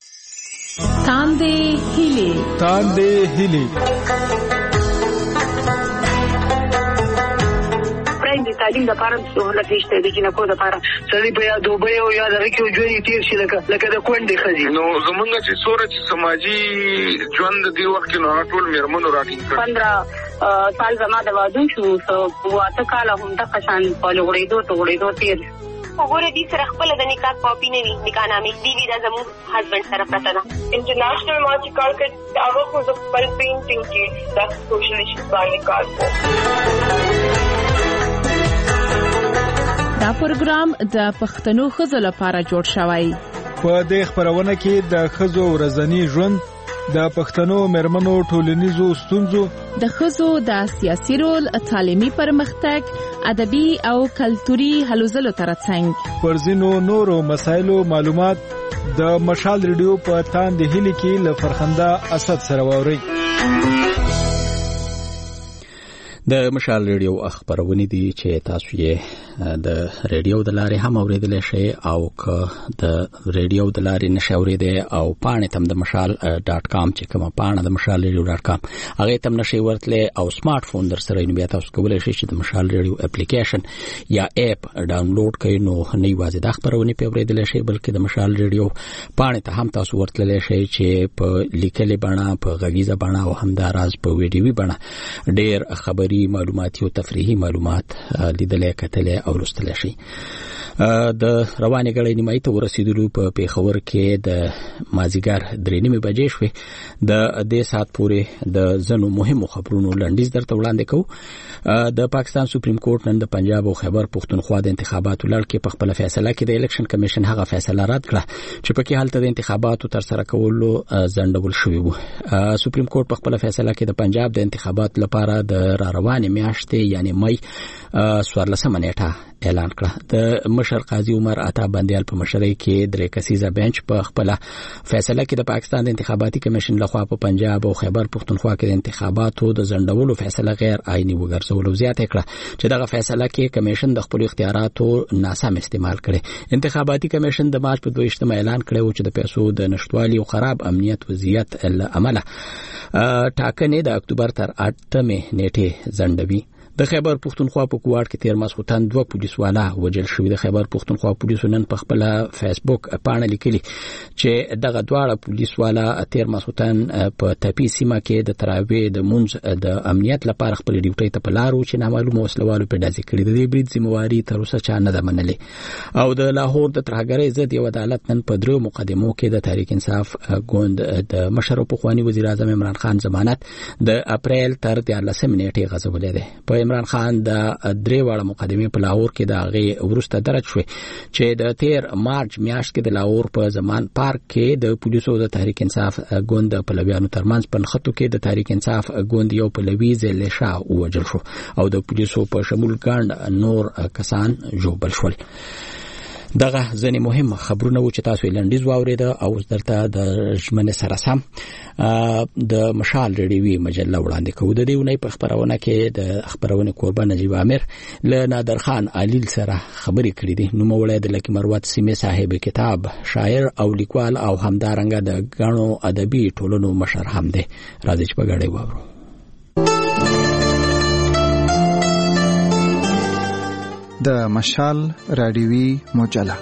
تاندې هیلې تاندې هیلې د تعلیم لپاره سہولت نشته د جنکو لپاره سړي په یا دوبه او یا دغه کې ژوند تیر شي لکه لکه د کونډې خزي نو زمونږ چې سورج سماجی ژوند دی وخت نو ټول میرمنو راټینګ کړ پندرہ سال زما د واده شو سو واته کال هم د قشان په لغړېدو ته غړېدو تیر وګوره دې سره خپل د نکاح کاپی نه وي نکاح نامې دی وی دا زموږ هسبند سره پته ده. انټرنیشنل ما چې کار کړ هغه خو د خپل پینټینګ کې د سوشل ایشوز باندې کار کوي. دا پروګرام د پښتنو ښځو لپاره جوړ شوی. په دې خبرونه کې د ښځو ورځنی ژوند، د پښتنو مېرمنو ټولنیزو ستونزو، د ښځو د سیاسي رول، تعلیمي پرمختګ، ادبي او کلتوري هلو ځلو ترڅنګ پر ځینو نورو مسایلو معلومات د مشال ریډیو په تاندې هیلې کې له فرخنده اسد سره واورئ. د مشال ریډیو خبرونه دي چې تاسو یې د ریډیو د لارې هم اوریدلی شئ او که د ریډیو د لارې نشئ اوریدی او پاڼې تم د مشال ډاټ کام چې کومه پاڼه د مشال ریډیو ډاټ کام هغې تم نشئ ورتلی او سمارټ فون در سره نو بیا تاسو کولی شئ چې د مشال ریډیو اپلیکیشن یا اپ ډاونلوډ کړئ نو نه یوازې دا خبرونه پې اوریدلی شئ بلکې د مشال ریډیو پاڼې ته هم تاسو ورتللی شئ چې په لیکلې بڼه په غږیزه بڼه او همداراز په ویډیوي بڼه ډېر خبري معلوماتي او تفریحي معلومات لیدلې کتلې او لوستلې شي. د روانې غړې نیمایي ته ورسېدلو په پیښور کې د مازیګر درې نیمې بجې شوې. د دې ساعت پورې د ځینو مهمو خبرونو لنډیز درته وړاندې کوو. د پاکستان سپریم کورټ نن د پنجاب او خیبر پښتونخوا د انتخاباتو لړ کې په خپل فیصله کې د الیکشن کمیشن هغه فیصله رد کړه چې پکې هلته د انتخاباتو تر سره کولو ځنډول شوی و. سپریم کورټ په خپل فیصله کې د پنجاب د انتخابات لپاره د را روانې میاشتې یعنی مئی څوارلسمه نیټه اعلان کړه. د مشر قاضي عمر عطا بندیال په مشرۍ کې درې کسیزه بنچ په خپل فیصله کې د پاکستان د انتخاباتي کمیشن لخوا په پنجاب او خیبر پښتونخوا کې د انتخاباتو د ځنډولو فیصله غیر عیني وګرځولو زیاته کړه چې دغه فیصله کې کمیشن د خپل اختیاراتو ناسم استعمال کړي. انتخاباتي کمیشن د مارچ په دویشتمه اعلان کړی چې د پیسو د نشټوالي او خراب امنیت وضعیت له امله ټاکنې د اکتوبر تر اتمې نیټې ځنډوي. د خیبر پښتونخوا په کوواټ کې تیر ماسخوتن دوه پولیس والا وجل شوی. د خیبر پښتونخوا پولیسو نن په خپل فیسبوک پاڼه لیکلي چې دغه دواړه پولیس والا تیر ماسخوتن په تپی سیمه کې د تراویح د منځ د امنیت لپاره خپل ډیوټي ته په لارو چې نامعلومه وسلوالو په ډزې کړي. د دې برید ذمہواری تر اوسه چا نه ده منلې. او د لاهور د ترهګرۍ ضد یو عدالت نن په درو مقدمو کې د تحریک انصاف ګوند د مشر پخوانی وزیر اعظم عمران خان ضمانت د اپریل تر دیارلسمې نیټې غځولې ده. په عمران خان د درې واړه مقدمې په لاهور کې د هغې وروسته درج شوې چې د تیر مارچ میاشت کې د لاهور په زمان پارک کې د پولیسو د تحریک انصاف ګوند د پلویانو ترمنځ په نښتو کې د تحریک انصاف ګوند یو پلوي ضلع شاه ووژل شو او د پولیسو په شمول ګڼ نور کسان ژوبل شول. دغه ځینې مهم خبرونه و چې تاسو یې لنډیز واورېده او درته د ژمنې سره سم د مشال ریډیوي مجله وړاندې کوو. د دې اونۍ په خپرونه کې د خپرونې کوربه نجیب عامر له نادر خان علیل سره خبرې کړې دي. نوموړی د لکي مروت سیمې صاحب کتاب شاعر او لیکوال او همدارنګه د ګڼو ادبي ټولنو مشر هم دی. راځئ چې په ګډه واورو. د مشال رادیوي مجله.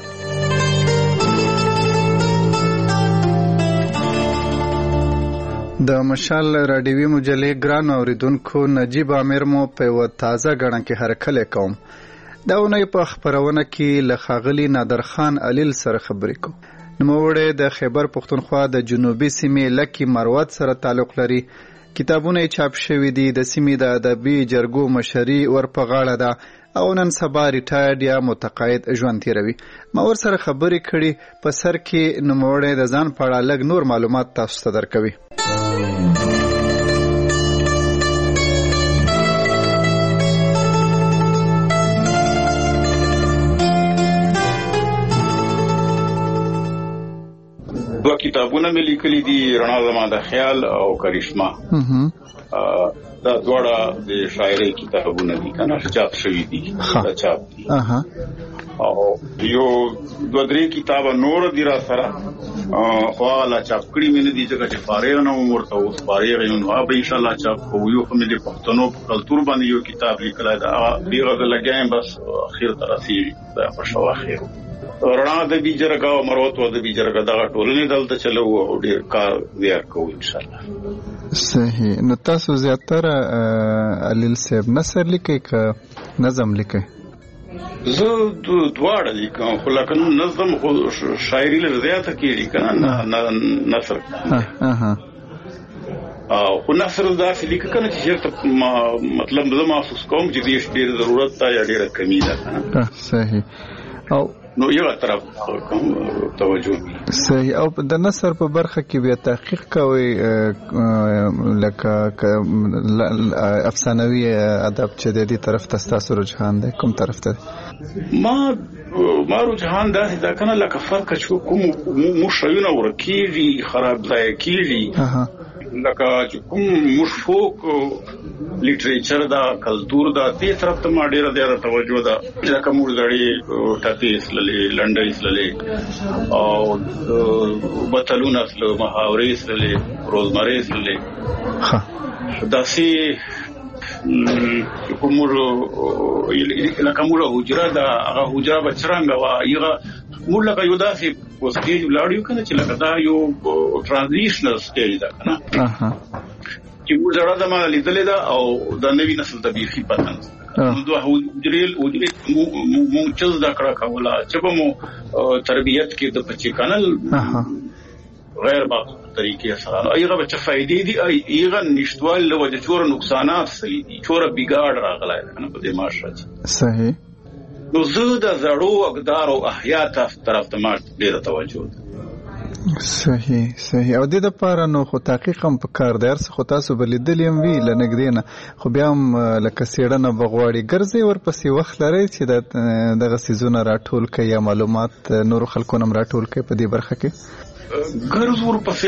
د مشال رادیوي مجلې ګران اوریدونکو نجیب عامر مو په یوه تازه ګڼه کې هرکلی کوم. دا اونۍ په خپرونه کې له ښاغلي نادر خان علیل سره خبرې کوو. نوموړی د خیبر پښتونخوا د جنوبي سیمې لکي مروت سره تعلق لري. کتابونه یې چاپ شوي دي. د سیمې د ادبي جرګو مشري ور په غاړه ده او نن سبا ریټایرډ یا متقاعد ژوند تیروي. ما ورسره خبرې کړي. په سر کې نوموړی د ځان په اړه لږ نور معلومات تاسو ته درکوي. دوه کتابونه مې لیکلي دي، رڼا زما د خیال او کرشما. دا دواړه د شاعرۍ کتابونه دي کنه، چاپ شوي دي. دا چاپ دي. او یو دوه درې کتابه نور دي را سره خو هغه چاپ کړي مې نه دي ځکه چې فارغ نه وم ورته. اوس فارغ یم نو به انشاءالله چاپ کوو. یو خو مې د پښتنو په کلتور باندې یو کتاب لیکلی ده، هغه ډېر زه لګیا یم، بس اخر ته رسېږي. دا په شو اخر رڼا ادبي جرګه او مروت ادبي جرګه دغه ټولنې دلته چلو او ډېر کار زیار کوو انشاءالله. صحیح. نو تاسو زیاتره علیل صاحب نثر لیکئ که نظم لیکئ؟ زه دواړه لیکم، خو لکه نظم خو شاعري لږ زیاته کېږي که نه نثر. او خو نثر داسې لیکه که نه چې چېرته مطلب زه محسوس کوم چې دې ډېر ضرورت ته یا ډېره کمي ده که نه. صحیح. او نو یو طرف توجه. صحیح. او د نثر په برخه کې بیا تحقیق کوئ لکه افسانوي ادب چې د دې طرف ته ستاسو رجحان دی، کوم طرف ته؟ ما مارو جهان دا دا کنه لکه فرق چې کوم مشایونه ورکیږي خراب ځای کیږي لکه چې کوم مشفوق لیټریچر دا کلچر دا دې طرف ته ما ډیره ډیره توجه ده لکه موږ غړي ټاپي اسللې لنډي اسللې او بتلونه اسلو محاورې اسللې روزمره اسللې دا سي کومورو لکه موږ حجره دا هغه حجره بچرانګه وا یغه موږ لکه یو داسې وسټیج ولاړیو کنه چې لکه دا یو ټرانزیشنل سټیج ده کنه چې موږ زړه د ما لیدلې ده او د نوی نسل د بیخي پاتن نو دوه حجرې حجرې مو چې دا کړه کوله چې به مو تربیت کې د بچی کانل غیر باغ طریقې سره ایغه بچ فائدې دي ایغه نشټوال له وجه چور نقصانات سلی دي چور بګاړ راغلای کنه په دې معاشره صحیح نو زه د زړو اقدار او احیات طرف ته ما ډیره توجه صحیح صحیح او د لپاره نو خو تحقیق هم په کار دی ارڅ خو تاسو بلیدل یم وی لنګدینه خو بیا هم لکه سیړنه بغواړي ګرځي ورپسې وخت لري چې د دغه سيزونه راټول کړي یا معلومات نور خلکو نم راټول کړي په دې برخه کې ګرځ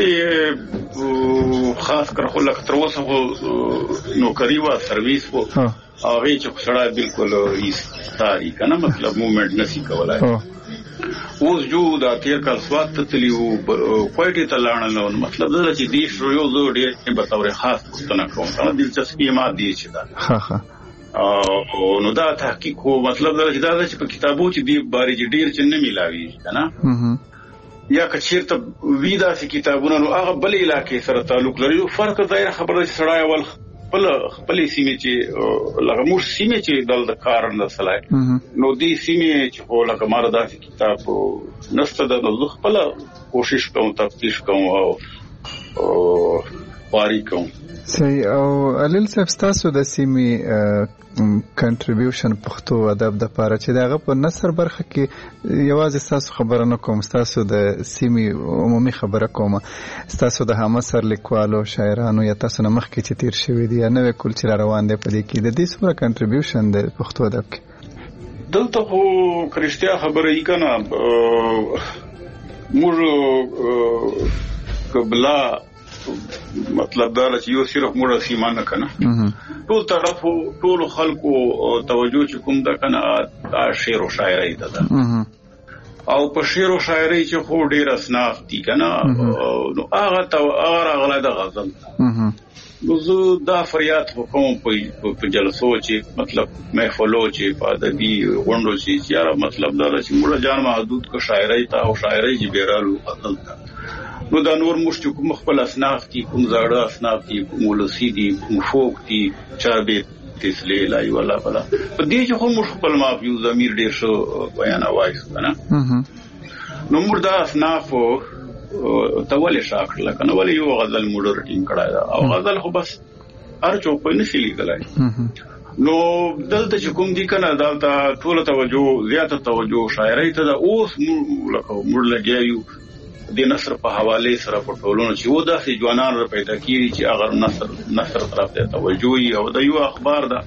ورپسې خاص کر خو لکه تر اوسه نوکری وا سرویس وو هغه چې خړای بالکل ایستاري کنه مطلب موومېنټ نسی کولای اوس جو دا تیر کال سوات ته تلیو کوټه ته لاړل نو مطلب دا چې دې شو یو زو ډېر په تور خاص پښتنه کوم دا دلچسپي ما دی چې دا ها ها او نو دا تحقیق هو مطلب دا چې دا چې په کتابو چې دی باري ډېر چې نه ملاوي کنه یا کچیر ته ویدا سي کتابونه نو هغه بل علاقې سره تعلق لري فرق ظاهر خبره چې سړای اول خپل خپل سیمه چې لکه موږ سیمه چې دل کار نه سلای نو دې سیمه چې په لکه ماردا کتاب نسته د خپل کوشش کوم تفتیش کوم او واری کوم صحیح او علیل صاحب تاسو د سیمه کنټریبیوشن پښتو ادب د پاره چې دغه په نثر برخه کې یوازې تاسو خبره نه کوم تاسو د سیمه عمومي خبره کوم تاسو د همسر لیکوالو شاعرانو یا تاسو نه مخکې چې تیر شوی دی نه وکول چې روان دی په دې کې د دې سره کنټریبیوشن د پښتو ادب کې دلته خو کرشتیا خبره یې کنه موږ قبلا مطلب دا چې یو صرف موږ سیمه نه کنه ټول طرف ټول خلکو توجه چې کوم دا کنه شعر او شاعري ده او په شعر او شاعري چې خو ډیر اصناف دي کنه نو هغه تو هغه غلا د غزل نو زه دا فریاد کوم په جلسو چې مطلب محفلو چې په ادبي غونډو چې یاره مطلب دا چې موږ جان محدود کو شاعري ته او شاعري چې بیرالو غزل نو دا نور مشت کوم خپل اصناف دي کوم زړه اصناف دي کوم ولسی دي کوم فوق دي چابه تسلی لای ولا بلا په دې چې کوم خپل مافیو ضمیر ډیر شو بیان وایس کنه نو موږ دا اصناف تولې شاکړه لکه نو ولې یو غزل موډ رټینګ کړای او غزل خو بس هر چوک په نشي لیکلای نو دلته چې کوم دي کنه دلته ټول توجه زیاته توجه شاعري ته اوس لکه موږ لګیایو د نثر په حواله سره په ټولونو چې و داسې ځوانان را پیدا کیږي چې هغه نثر نثر طرف ته توجه او د یو اخبار ده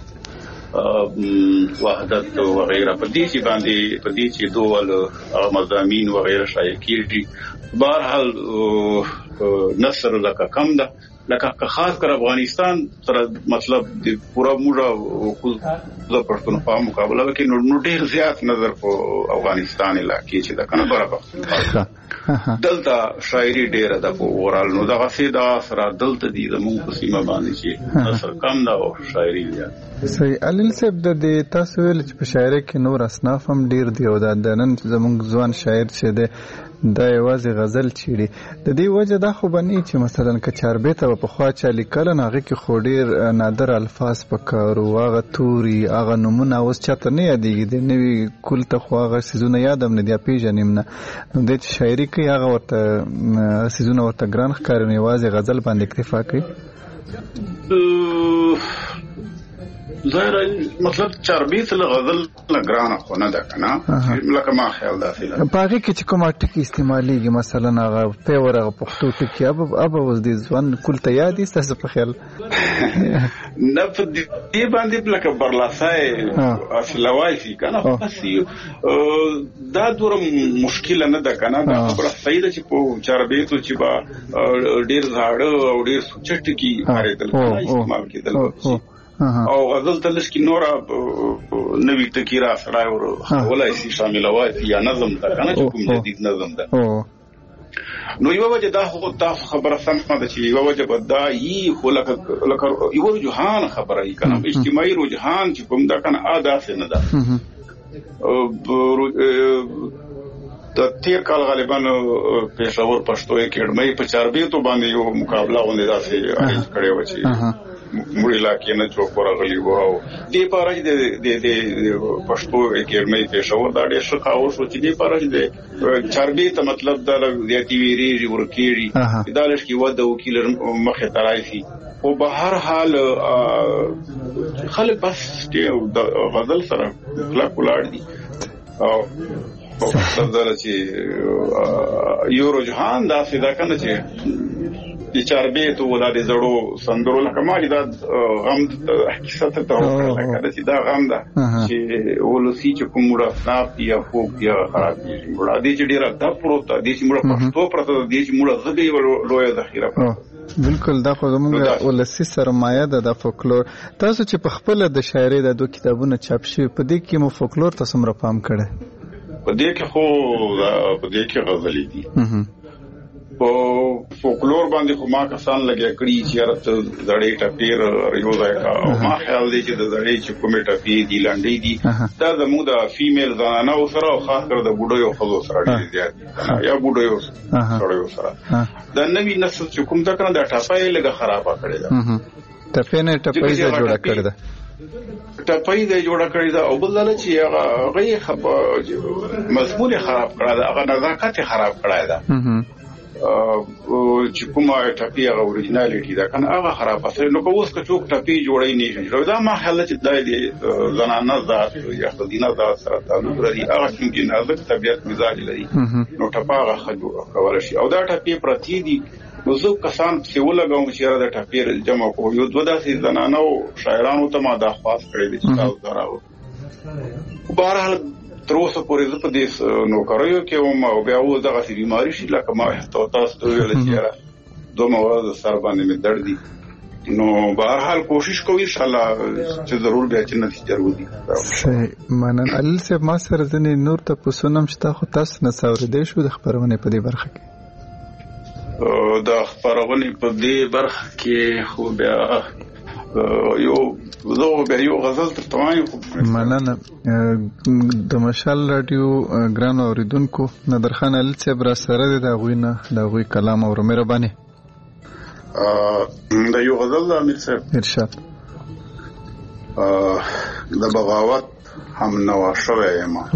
وحدت او غیره په دې چې باندې په دې چې دوه مضامین او غیره شایع کیږي بهرحال نثر لکه کم ده لکه خاص کر افغانستان سره مطلب د پورا موږ د پښتونخوا مقابله کې نو ډېر زیات نظر په افغانستان علاقې چې د کنه برابر دلته شاعري ډېره ده په اورال نو دغه سیدا سره دلته دي زموږ په سیمه باندې چې نثر کم ده او شاعري زیات صحیح علیل صاحب د تاسو ویل چې په شاعري کې نور اصناف هم ډېر دي او د نن زموږ ځوان شاعر چې ده دا یوازې غزل چیري د دې وجه دا خو بني چې مثلا کچاربه ته په خوا چا لیکل نه هغه کې خو ډیر نادر الفاظ پکار او هغه توري هغه نمونه اوس چاته نه یادېږي د نوې کول ته خو هغه سيزونه یادم نه دی پیژنیم نه د شاعري کې هغه ورته سيزونه ورته ګران ښکاري یوازې غزل باندې اکتفا کوي ظاهر مطلب چربي څه غزل لګرانه خو نه ده کنه لکه ما خیال دا فی الحال باقي کې چې کومه ټکی استعماليږي مثلا هغه په ورغه پښتو ټکی اب اب اوس دې ځوان کول ته یاد است څه په خیال نه په دې باندې لکه برلاسای اصلوای فی کنه بس دا ډوره مشکل نه ده کنه دا خبره صحیح ده چې په چربي ته چې با ډیر زاړه او ډیر سوچټ کی اړیدل استعمال کېدل او غزل تلش کی نورا نوی ټکی را سره ولای شي شامل وای یا نظم ده کنه چې کوم جدید نظم ده نو یو وجه دا خو تاسو خبره سم ده چې یو وجه بدا یي خو لکه لکه یو رجحان خبره ای کنه اجتماعي رجحان چې کوم ده کنه ادا څه نه ده د تیر کال غالبا پېښور پښتو اکیډمي په چاربي تو باندې یو مقابله غونډه داسې اړیج کړې و چې موږ علاقې نه جوړ راغلي وو او دې پاره د د د پښتو اکیډمي پېښور دا ډېر ښه کاوه شو چې دې پاره د چاربي ته مطلب دا زیاتی ویری ورکیږي دا لږ کې وده وکیل مخه ترایفي او په هر حال خلک بس د غزل سره کلا کولار دي او په څه چې یو رجحان دا څه دا کنه چې د چاربي ته ولادي زړو سندرو لکه مالي دا غم حقیقت ته ورکړل چې دا غم ده چې ولسی چې کومه صاف یا فوق یا خراب دي ولادي چې ډیره دا پروت دي چې موږ پښتو پرته دي چې موږ زبې لوی ذخیره بالکل دا خو زموږ ولسی سرمایه ده د فولکلور تاسو چې په خپل د شاعري د دوه کتابونو چاپ شوی په دې کې مو فولکلور تاسو مر پام کړه په دې کې خو په دې کې غزلې دي په فولکلور باندې خو ما کسان لګیا کړی چې راته زړې ټپیر یو ځای کا ما خیال دی چې د زړې چې کومه ټپی دی لاندې دي دا زموږ د فیمیل زنانه سره او خاص کر د بوډو یو خلکو سره ډیر زیات یا بوډو یو سره یو سره د نوې نسل چې کوم ځکه د ټاپای لګه خرابه کړی دا ټپې نه ټپې جوړه کړی دا ټپای دی جوړه کړی دا او بل چې هغه غي مضمون خراب کړی دا هغه نزاکت خراب کړی دا چې کومه ټپی هغه اوریجنالیټي دا کنه هغه خراب اثر نو کوس که څوک ټپی جوړی نه شي دا ما حل چې دای دی زنانه ذات یا خدینه ذات سره تعلق لري هغه چې نازک طبيعت مزاج لري نو ټپاغه خجو کول شي او دا ټپی پرتی دي نو زه کسان چې ولګوم چې را د ټپی جمع کو یو دوه داسې زنانه او شاعرانو ته ما دا خاص کړی دي چې تاسو دراو بهرحال تر اوسه پورې زه په دې نو کاریو کې وم او بیا و دغه سي بیماری شي لکه ما تاسو ته ویل چې را دوه مواد سر باندې مې درد دي نو بهرحال کوشش کوو ان شاء الله چې ضرور بیا چې نتیجه ورودي منن علي صاحب ما سره ځنې نور ته پوسونم شته خو تاسو نه څورېدې شو د خبرونه په دې برخه کې د خبرونه په دې برخه کې خو بیا یو زه به یو غزل تر توانې مننه د مشال رادیو ګران اوریدونکو نادرخان علي صاحب را سره د غوینه د غوي کلام او مهرباني د یو غزل د امیر صاحب ارشاد د بغاوت هم نوا شوی ما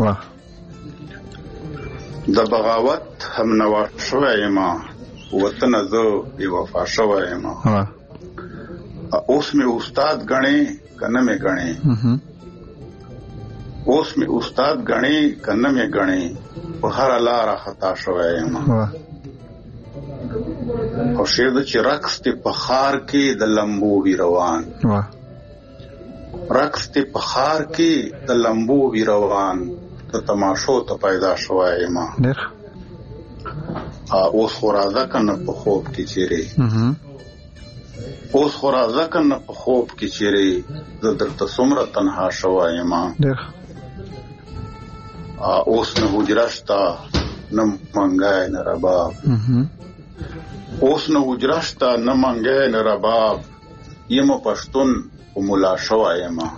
د بغاوت هم نوا شوی ما وطن زه بی وفا شوی ما اوس میں استاد گنے کنه میں گنے اوس میں استاد گنے کنه میں گنے په هر لار خطا شوی ما او شیر د چرکس ته پخار کې د لمبو وی روان رقص ته پخار کې د لمبو وی روان ته تماشو ته پیدا شوی ما اوس خورازه کنه په خوب کې چیرې اوس خورازه کنه په خوب کې چیرې زه درته څومره تنها شوی ما اوس نه حجرشتا نه منګای نه رباب اوس نه حجرشتا نه منګای نه رباب یم پښتون او مولا شوی ما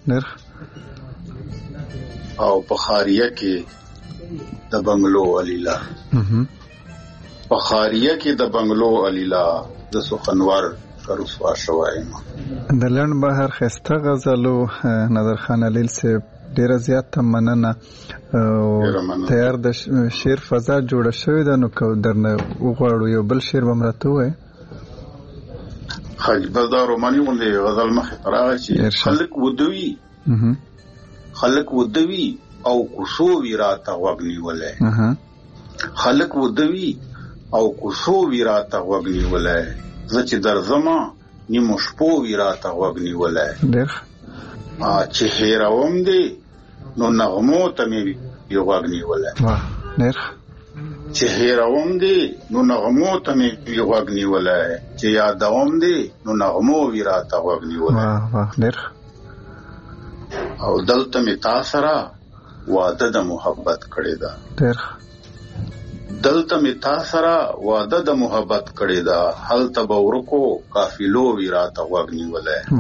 او په خاریه کې د بنگلو علیلا په خاریه کې د بنگلو علیلا د سخنور رسوا شوی ما د لند بهر خسته غزلو نادرخان علي صاحب ډیر زیات مننه تیار د شعر فضا جوړه شوې ده نو کو درنه وغواړو یو بل شعر بمرته وای حاج بازار روماني غوندې غزل مخې ته راغی چې خلک ودوي خلک ودوي او کوڅو وی راته غوږ نیولې خلک ودوي او کوڅو وی راته غوږ نیولې زه چې درځم نیمو شپو وی راته غوږ نیولې ډېر چې هیروم دی نو نغمو ته مې یو غوږ نیولې ډېر چې هیروم دی نو نغمو ته مې یو غوږ نیولې چې یادوم دی نو نغمو وی راته غوږ نیولې واه ډېر او دلته مې تا سره واده د محبت کړې ده ډېر دلته مې تا سره واده د محبت کړې ده هلته به ورکو قافلو وی راته غوږ نیولې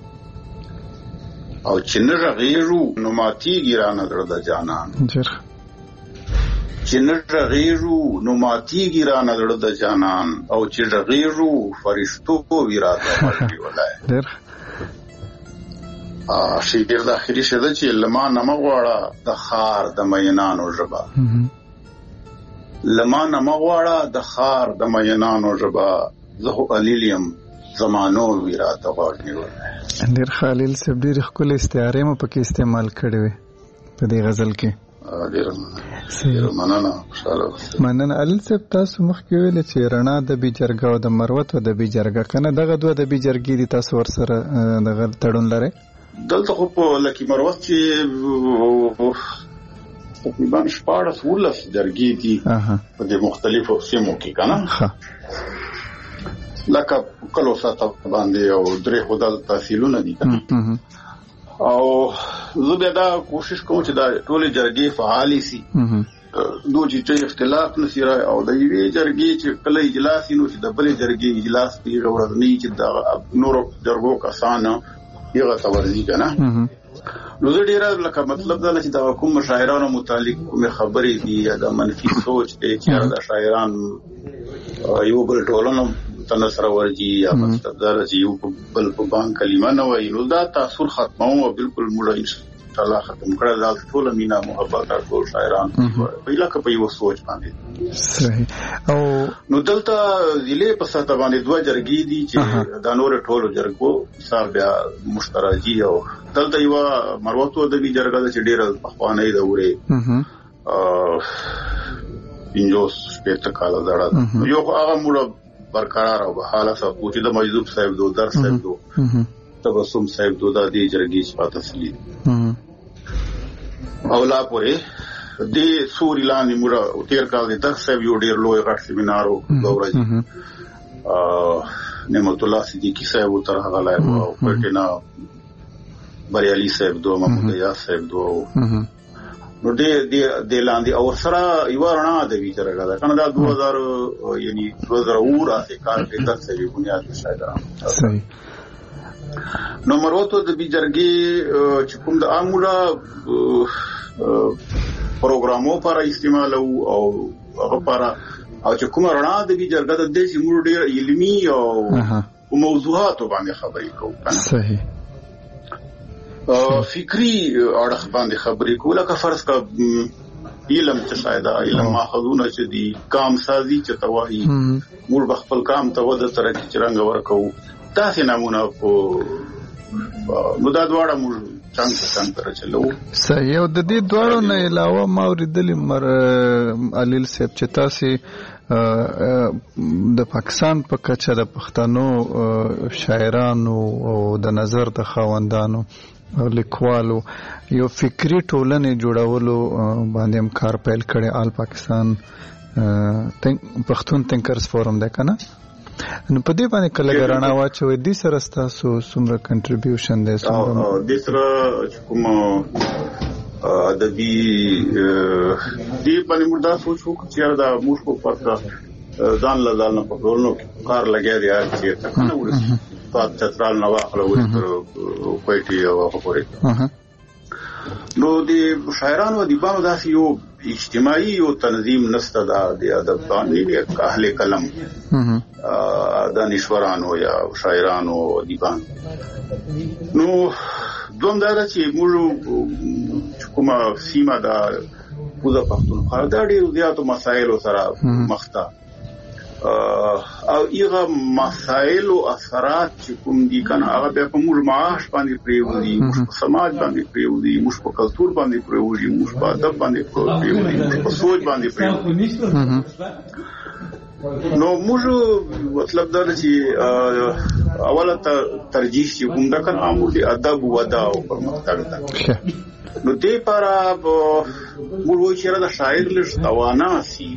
او چې نه رغېږو نو ماتېږي رانه زړه د جانان چې نه رغېږو نو ماتېږي رانه زړه د جانان او چې رغېږو فرشتو وی راته غوږ نیولې ډېر شعر د اخري شعر چې لما نه مغواړه د خار د مینانو ژبه لما نه مغواړه د خار د مینانو ژبه زه علیم زمانو وی راته غوږ نیولې ډېر خلیل صاحب ډېر ښکلې استعارې مو پکې استعمال کړې وې په دې غزل کې ډېر مننه خوشاله مننه علي صاحب تاسو مخکې ویل چې رڼا د بي جرګه او د مروت د بي جرګه کنه دغه دوه د بي جرګې دي تاسو ورسره دغه تړون لرئ دلته خو په لکه مروت چې تقریبا شپاړس ولس جرګې دي په دې مختلفو سیمو کې کنه لکه کلو ساته باندې او درې خدای تحصیلونه دي او زه بیا دا کوشش کوم چې دا ټول جرګې فعالي سي دوی چې اختلاف نشي را او د یوې جرګې چې کله اجلاس نو چې د بلې جرګې اجلاس پیږي ورځنی چې د نورو جرګو کسانه یو تورزی کنه نو زه ډیره لکه مطلب دا چې د حکومت شاعرانو متعلق کوم خبرې دي یا د منفي سوچ دی چې د شاعران یو بل ټولنه تنسر ورجی یا مطلب دا چې یو بل په باندې کلمه نه وایي نو دا تاثیر ختمو او بالکل موږ ان شاء الله ختم کړل دا ټول مینا محبت او ټول شاعران पहिला که په یو سوچ باندې صحیح او نو دلته ضلع په ساته باندې دوه جرګې دي چې د نور ټولو جرګو حساب بیا مشترکي او دلته یو مروتو د بي جرګه چې ډېر پخوانی دا وره پنځوس شپږ کال زړه یو هغه موږ برقرار او حاله صاحب پوښتنه د مجذوب صاحب دو در صاحب دو تبسم صاحب دو د دې جرګې چې تفصیلی او لا پورې د سوري لاندې موږ تیر کال د تک صاحب یو ډیر لوی غټ سیمینار او دورځي ا نعمت الله صدیقی صاحب تر هغه لای او پټینا بریالي صاحب دو محمود یاس صاحب دو نو دې دې د لاندې او سره یو رڼا د وی ترګه دا کنه دا دوه هزار یعنی دوه هزار اور اسه کار په تر څه بنیاد شاید صحیح نو مروتو د بي جرګې چې کوم د امولا پروګرامو پر استعمال او هغه پر او چې کوم رڼا د بي جرګه د دې چې موږ ډېر علمي او موضوعات باندې خبرې کوو صحیح فکری اړه باندې خبرې کوله که فرض کا علم څه شاید علم ماخذونه چې دي کام سازي چې توایي موږ بخپل کام ته ود تر کې چرنګ ورکو تاسو نمونه په نو دا دواړه موږ څنګه څنګه چلو صحیح او د دې دواړو نه علاوه ما ورېدل مر علي صاحب چې تاسو د پاکستان په کچه د پښتنو شاعرانو او د نظر د خاوندانو او لیکوالو یو فکری ټولنې جوړولو باندې هم کار پیل کړي آل پاکستان پښتون تینکرز فورم ده کنه نو په دې باندې کله غرانا واچوي د سره تاسو څومره کنټریبیوشن دی څومره د سره کوم ادبي دی باندې موږ دا سوچو چې دا موږ په پرته ځان له ځان په ټولنو کار لګیا دی چې څنګه ورسې په تطرال نو واخلو ورته کوټي او خبرې نو د شاعرانو د دیبانو داسې یو اجتماعي او تنظیم نسته دا د ادب باندې اهل کلم دانشورانو یا شاعرانو دیبان نو دوم دا چې موږ کومه سیمه دا پوزا پښتونخوا دا ډېر زیاتو مسایلو سره مخ ته او ایغه مسائل او اثرات چې کوم دي کنه هغه به په موږ معاش باندې پریوزي موږ په سماج باندې پریوزي موږ په کلچر باندې پریوزي موږ په ادب باندې پریوزي موږ په سوچ باندې پریوزي نو موږ مطلب دا چې اوله ترجیح چې کوم دا کنه امور دي ادب ودا او پرمختګ ده نو دې لپاره موږ وایو چې دا شاعر لږ توانا سي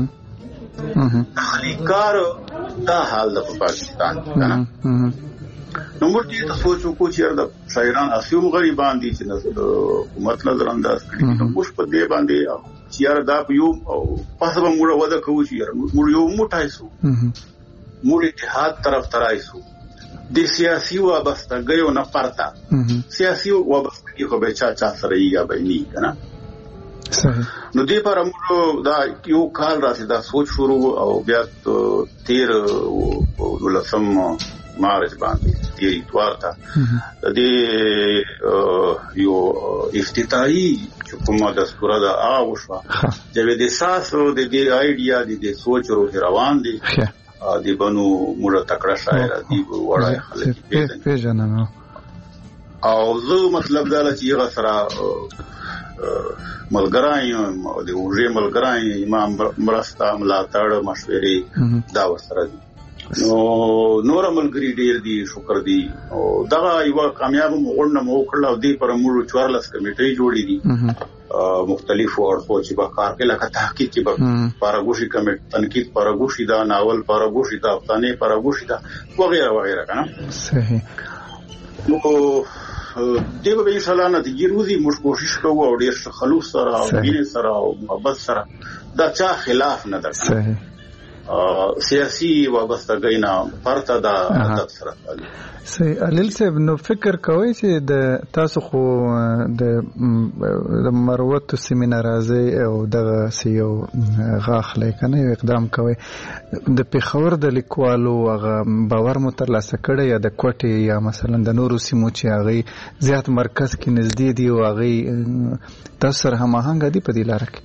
خلیکار دا حال د پاکستان کنه نو موږ دې ته سوچ وکړو چې دا شاعران اسیوم غریبان دي چې حکومت نظر انداز کړي نو موږ په دې باندې چې یار دا یو پاسه به موږ ودا کوو چې یار موږ یو موټای سو موږ اتحاد طرف ترایسو د سیاسي وابستګیو نه پرتا سیاسي وابستګي خو به چا چا سره یې به نه کنه نو دې پر موږ دا یو کال راځي دا سوچ شروع او بیا تیر ولسم مارچ باندې دې اتوار ته د یو افتتاحي کومه د سورا د اوښه جوید احساس د دې آیډیا د دې سوچ روان دي دی بنو موږ تکړه شاعر دی وړای خلک پیژنم او زه مطلب دا چې هغه سره ملګری او د وژې ملګری امام مرستا ملاتړ مشورې دا وسره دي نو نور ملګری ډیر دي شکر دي او دا یو کامیاب مغړنه مو کړل او دې پر موږ چوارلس کمیټې جوړې دي مختلفو اړخو چې به کار کې لکه تحقیق کې به پاراګوشي کمیټه تنقید پاراګوشي دا ناول پاراګوشي دا افسانه پاراګوشي دا وغیرہ وغیرہ کنه صحیح نو دیو به ان شاء الله نتیجې روزي موږ کوشش کوو او ډیر خلوص سره او مینه سره او محبت سره دا چا خلاف نه ده صحیح سیاسي وابستګۍ نه پرته دا ادب سره صحیح علل صاحب نو فکر کوي چې د تاسو خو د مروت سیمینار راځي او دغه سیو غاخلې کنه یو اقدام کوي د پیښور د لیکوالو هغه باور مو ترلاسه کړی یا د کوټې یا مثلا د نورو سیمو چې هغه زیات مرکز کې نږدې دی او هغه تاسو سره هماهنګ دي په دې لار کې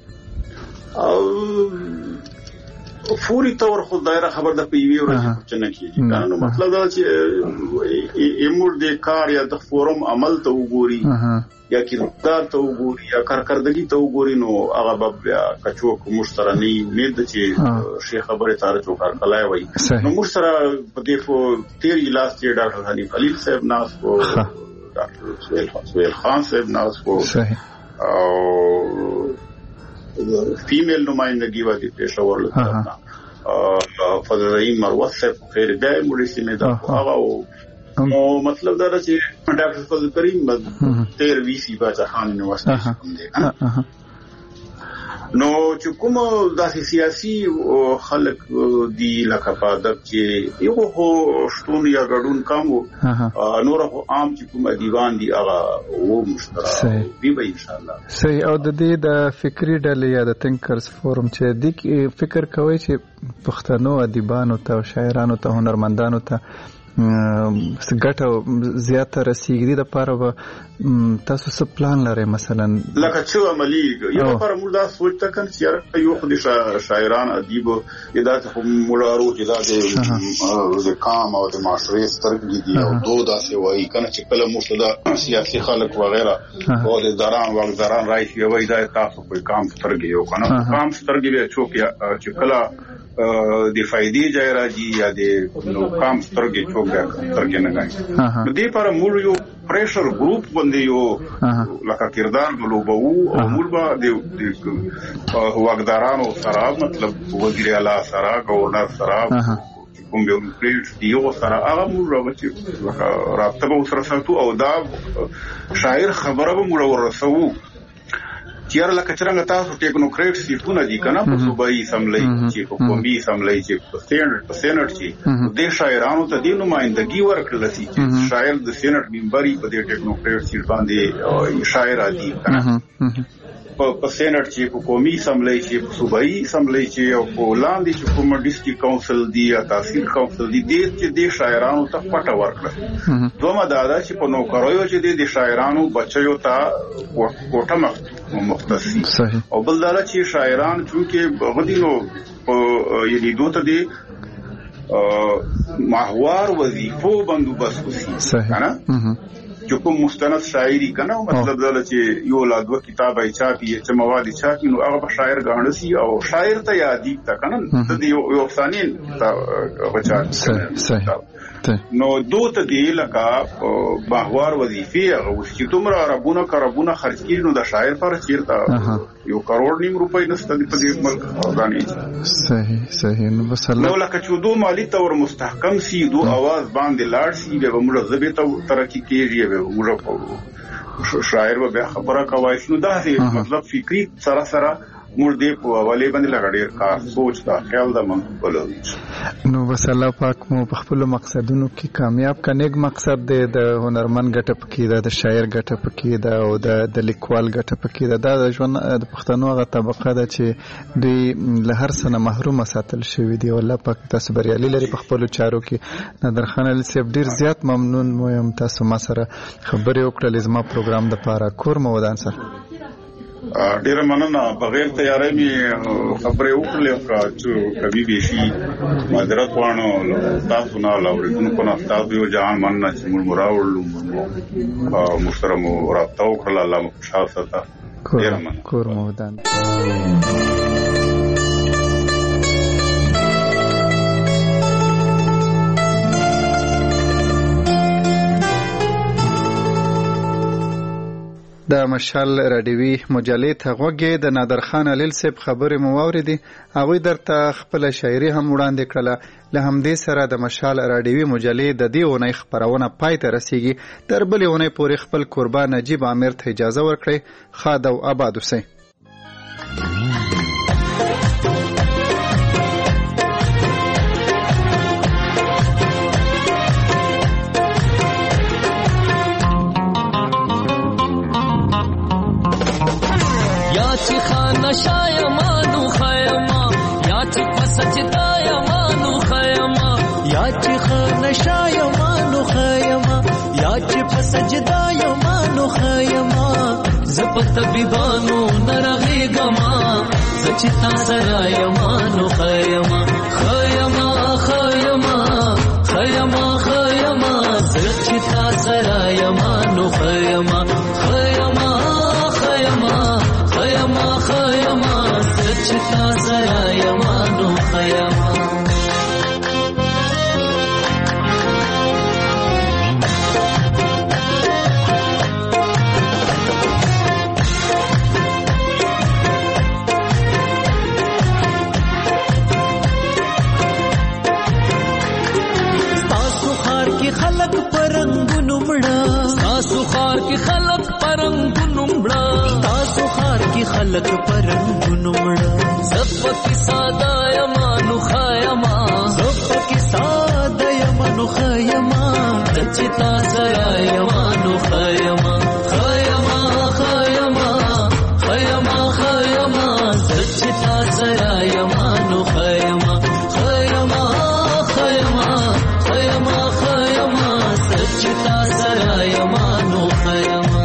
فوري تور خو دایره خبر د پیوي ورځ چې نه کیږي نو مطلب دا چې امور د کار یا د فورم عمل ته وګوري یا کردار ته وګوري یا کارکردګي ته وګوري نو هغه بیا کچوک مشترنی امید چې شیخ خبره تاره چوکار کلای وای نو مر سره په دې په تیر اجلاس کې ډاکټر حنیف خلیل صاحب ناس کو ډاکټر سہیل خان صاحب ناس کو او فیمیل نمائندگی و دی پیشور لطفنا فضلعین مروت صاحب خیر بیائی موڑی سیمی دا آغا و مطلب دارا چی ڈاکٹر فضل کریم تیر ویسی باچا خان یونیورسٹی سکم دے نو چې کوم داسې سیاسي خلک دی لکه پادک چې یو خو شتون یا ګډون کم نور خو عام چې کوم دیوان دی هغه و مشترک وي به ان شاء الله صحیح او د دې د فکری ډلې یا د تینکرز فورم چې د فکر کوي چې پښتنو ادیبانو ته شاعرانو ته هنرمندانو ته ګټه زیاته رسیږي د لپاره تاسو څه پلان لرئ مثلا لکه چې عملی یو لپاره موږ دا سوچ تا کن چې یو خو د شاعران ادیب ادا ته مولارو چې دا د کام او د معاشري سترګې دي او دوه داسې وایي کنه چې کله موږ دا سیاسي خلک وغیرہ او د دران وغیرہ راځي وایي دا تاسو په کام سترګې یو کنه کام سترګې به چوک چې کله د فائدې ځای راځي یا د نو کام سترګې چوک سترګې نه غواړي نو دې پر موږ یو پریشر ګروپ باندې یو لکه کردار غلوبو او موږ به د واګدارانو سره مطلب وزیر اعلی سره گورنر سره کوم یو پریټ دیو سره هغه موږ راوچې لکه رابطه به سره ساتو او دا شاعر خبره به موږ ورسو چیر لکه څنګه تاسو ټیکنوکریټ سیټونه دي کنه په صوبایي سملای چې په قومي سملای چې په سینټ په سینټ چې د شاعرانو ته د نمائندګي ورکړل شي چې شاعر د سینټ ممبري په دې ټیکنوکریټ سیټ باندې شاعر دي کنه په سینټ چې په قومي سملای چې په صوبایي سملای چې او په لاندې چې کوم ډیسټریکټ کونسل دی یا تحصیل کونسل دی د چې د شاعرانو ته پټه ورکړل دومره دادا چې په نوکرایو چې د شاعرانو بچیو ته کوټه مختصي او بل دا چې شاعران چې غدينو یعنی دوته دي ماهوار وظیفو بندوبست وسی کنه چې کوم مستند شاعری کنه مطلب دا چې یو لا دوه کتاب ای چاپی چې مواد چاپی نو هغه شاعر غاڼسي او شاعر ته یادی تا کنه د یو افسانین تا بچا نو دوت دی لکه ماهوار وظیفه هغه چې تمره ربونه کربونه خرج کړي نو د شاعر پر چیرته یو کروڑ نیم روپۍ نشته په دې ملک غاڼي صحیح صحیح نو بس الله نو لکه چې دوه مالی تور مستحکم سی دو आवाज باندې لاړ سی به موږ زبې ته ترقی کیږي به موږ شاعر به خبره کوي نو دا مطلب فکری سره سره موږ دې په حواله باندې لګړې کار سوچ دا خیال دا مونږ بلو نو بس الله پاک مو په خپل مقصدونو کې کامیاب کنيګ مقصد دې د هنرمن ګټه پکې د شاعر ګټه پکې دا او د لیکوال ګټه پکې دا د ژوند د پښتنو غو طبقه ده چې دوی له هر څه محروم ساتل شوی دی الله پاک تاسو بریالي لري په خپل چارو کې نادرخان علي صاحب ډیر زیات ممنون مو یم تاسو ما سره خبرې وکړلې زما پروګرام د پاره کور مو ودان سره ډیره مننه بغیر تیاری می خبرې وکړلې چې کبي بشي معذرت وانه تاسو نه لاورې نو کو تاسو یو ځان مننه چې موږ مراول او محترم رابطه وکړه الله مو خوشاله ساته ډیره مننه کور مو ودان د مشال رادیوي مجلې ته غوږی د نادرخان علي صاحب خبرې مو واورېدې هغوی درته خپله شاعري هم وړاندې کړله له همدې سره د مشال رادیوي مجلې د دې اونۍ خپرونه پای ته رسیږي تر بلې اونۍ پورې خپل کوربه نجیب عامر ته اجازه ورکړئ ښاد او آباد اوسئ شایمانو خیما یا چې پسجدا یمانو خیما یا چې خان شایمانو خیما یا چې پسجدا یمانو خیما زپت بیبانو نرغی گما سچ تا سرا یمانو خیما خیما خیما خیما خیما سچ تا سرا یمانو خیما خیما خیما خیما خیما سچ تا سرا یمانو خیما خلق پرنګونو مړه تاسو خار کې خلق پرنګونو مړه تاسو خار کې خلق پرنګونو مړه زپکی ساده یمانو خیما زپکی ساده یمانو خیما چتا سرا یمانو خیما خیما خیما خیما خیما چتا سرا یمانو خیما خیما خیما خیما خیما سچتا سرا یمانو خیما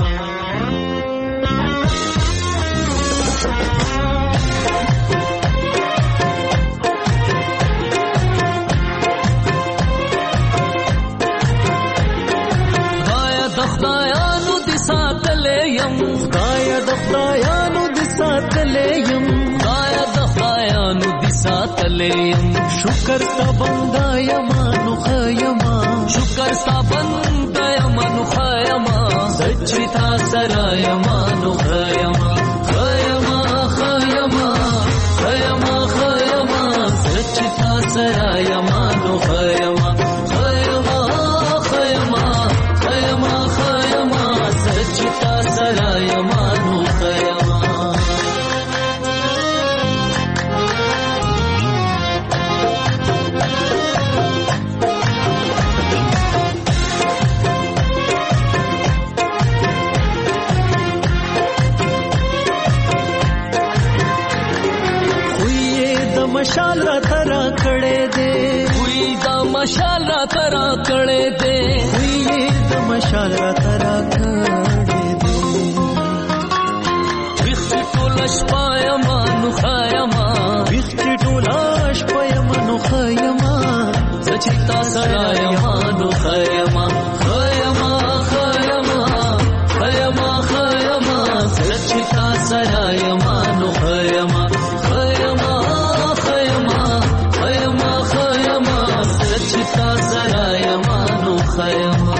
خدایا د خدایانو د ساتلې یم خدایا د خدایانو د ساتلې یم خدایا د خدایانو د ساتلې یم شکر تا بندا یمانو خیما شکر تا بندا یمانو خیما سچتا سرا یمانو خیما خیما خیما خیما خیما سچتا سرا یمانو خیما خیما خیما خیما خیما سچتا سرا یمانو خیما مشال را ترا کړه دے وی دا مشال را ترا کړه دے وی دا مشال را ترا کړه دے وخت ټولش پایا مانو خیما وخت ټولش پایا مانو خیما سرايما نو خيما خيما خيما خيما خيما سچتا سرايما نو خيما.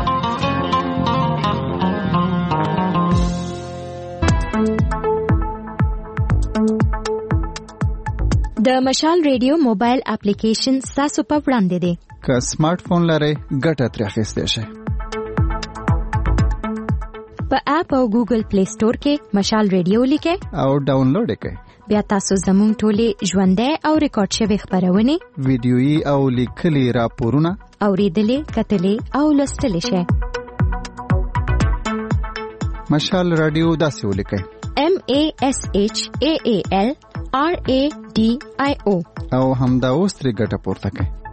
د مشال ریډیو موبایل اپلیکیشن تاسو په وړاندې دی. که سمارټ فون لرئ ګټه ترې اخیستی شئ. په اپ او ګوګل پلی سٹور کې مشال ریډیو لیکئ او ډاونلوډ یې کړئ. بیا تاسو زموږ ټولې ژوندۍ او ریکارډ شوي خپرونې، ویډیويي او لیکلي راپورونه اورېدلې، کتلې او لوستلی شئ. مشال رادیو داسې ولیکئ: M A S H A A L R A D I O او همدا اوس ترې ګټه پورته کړئ.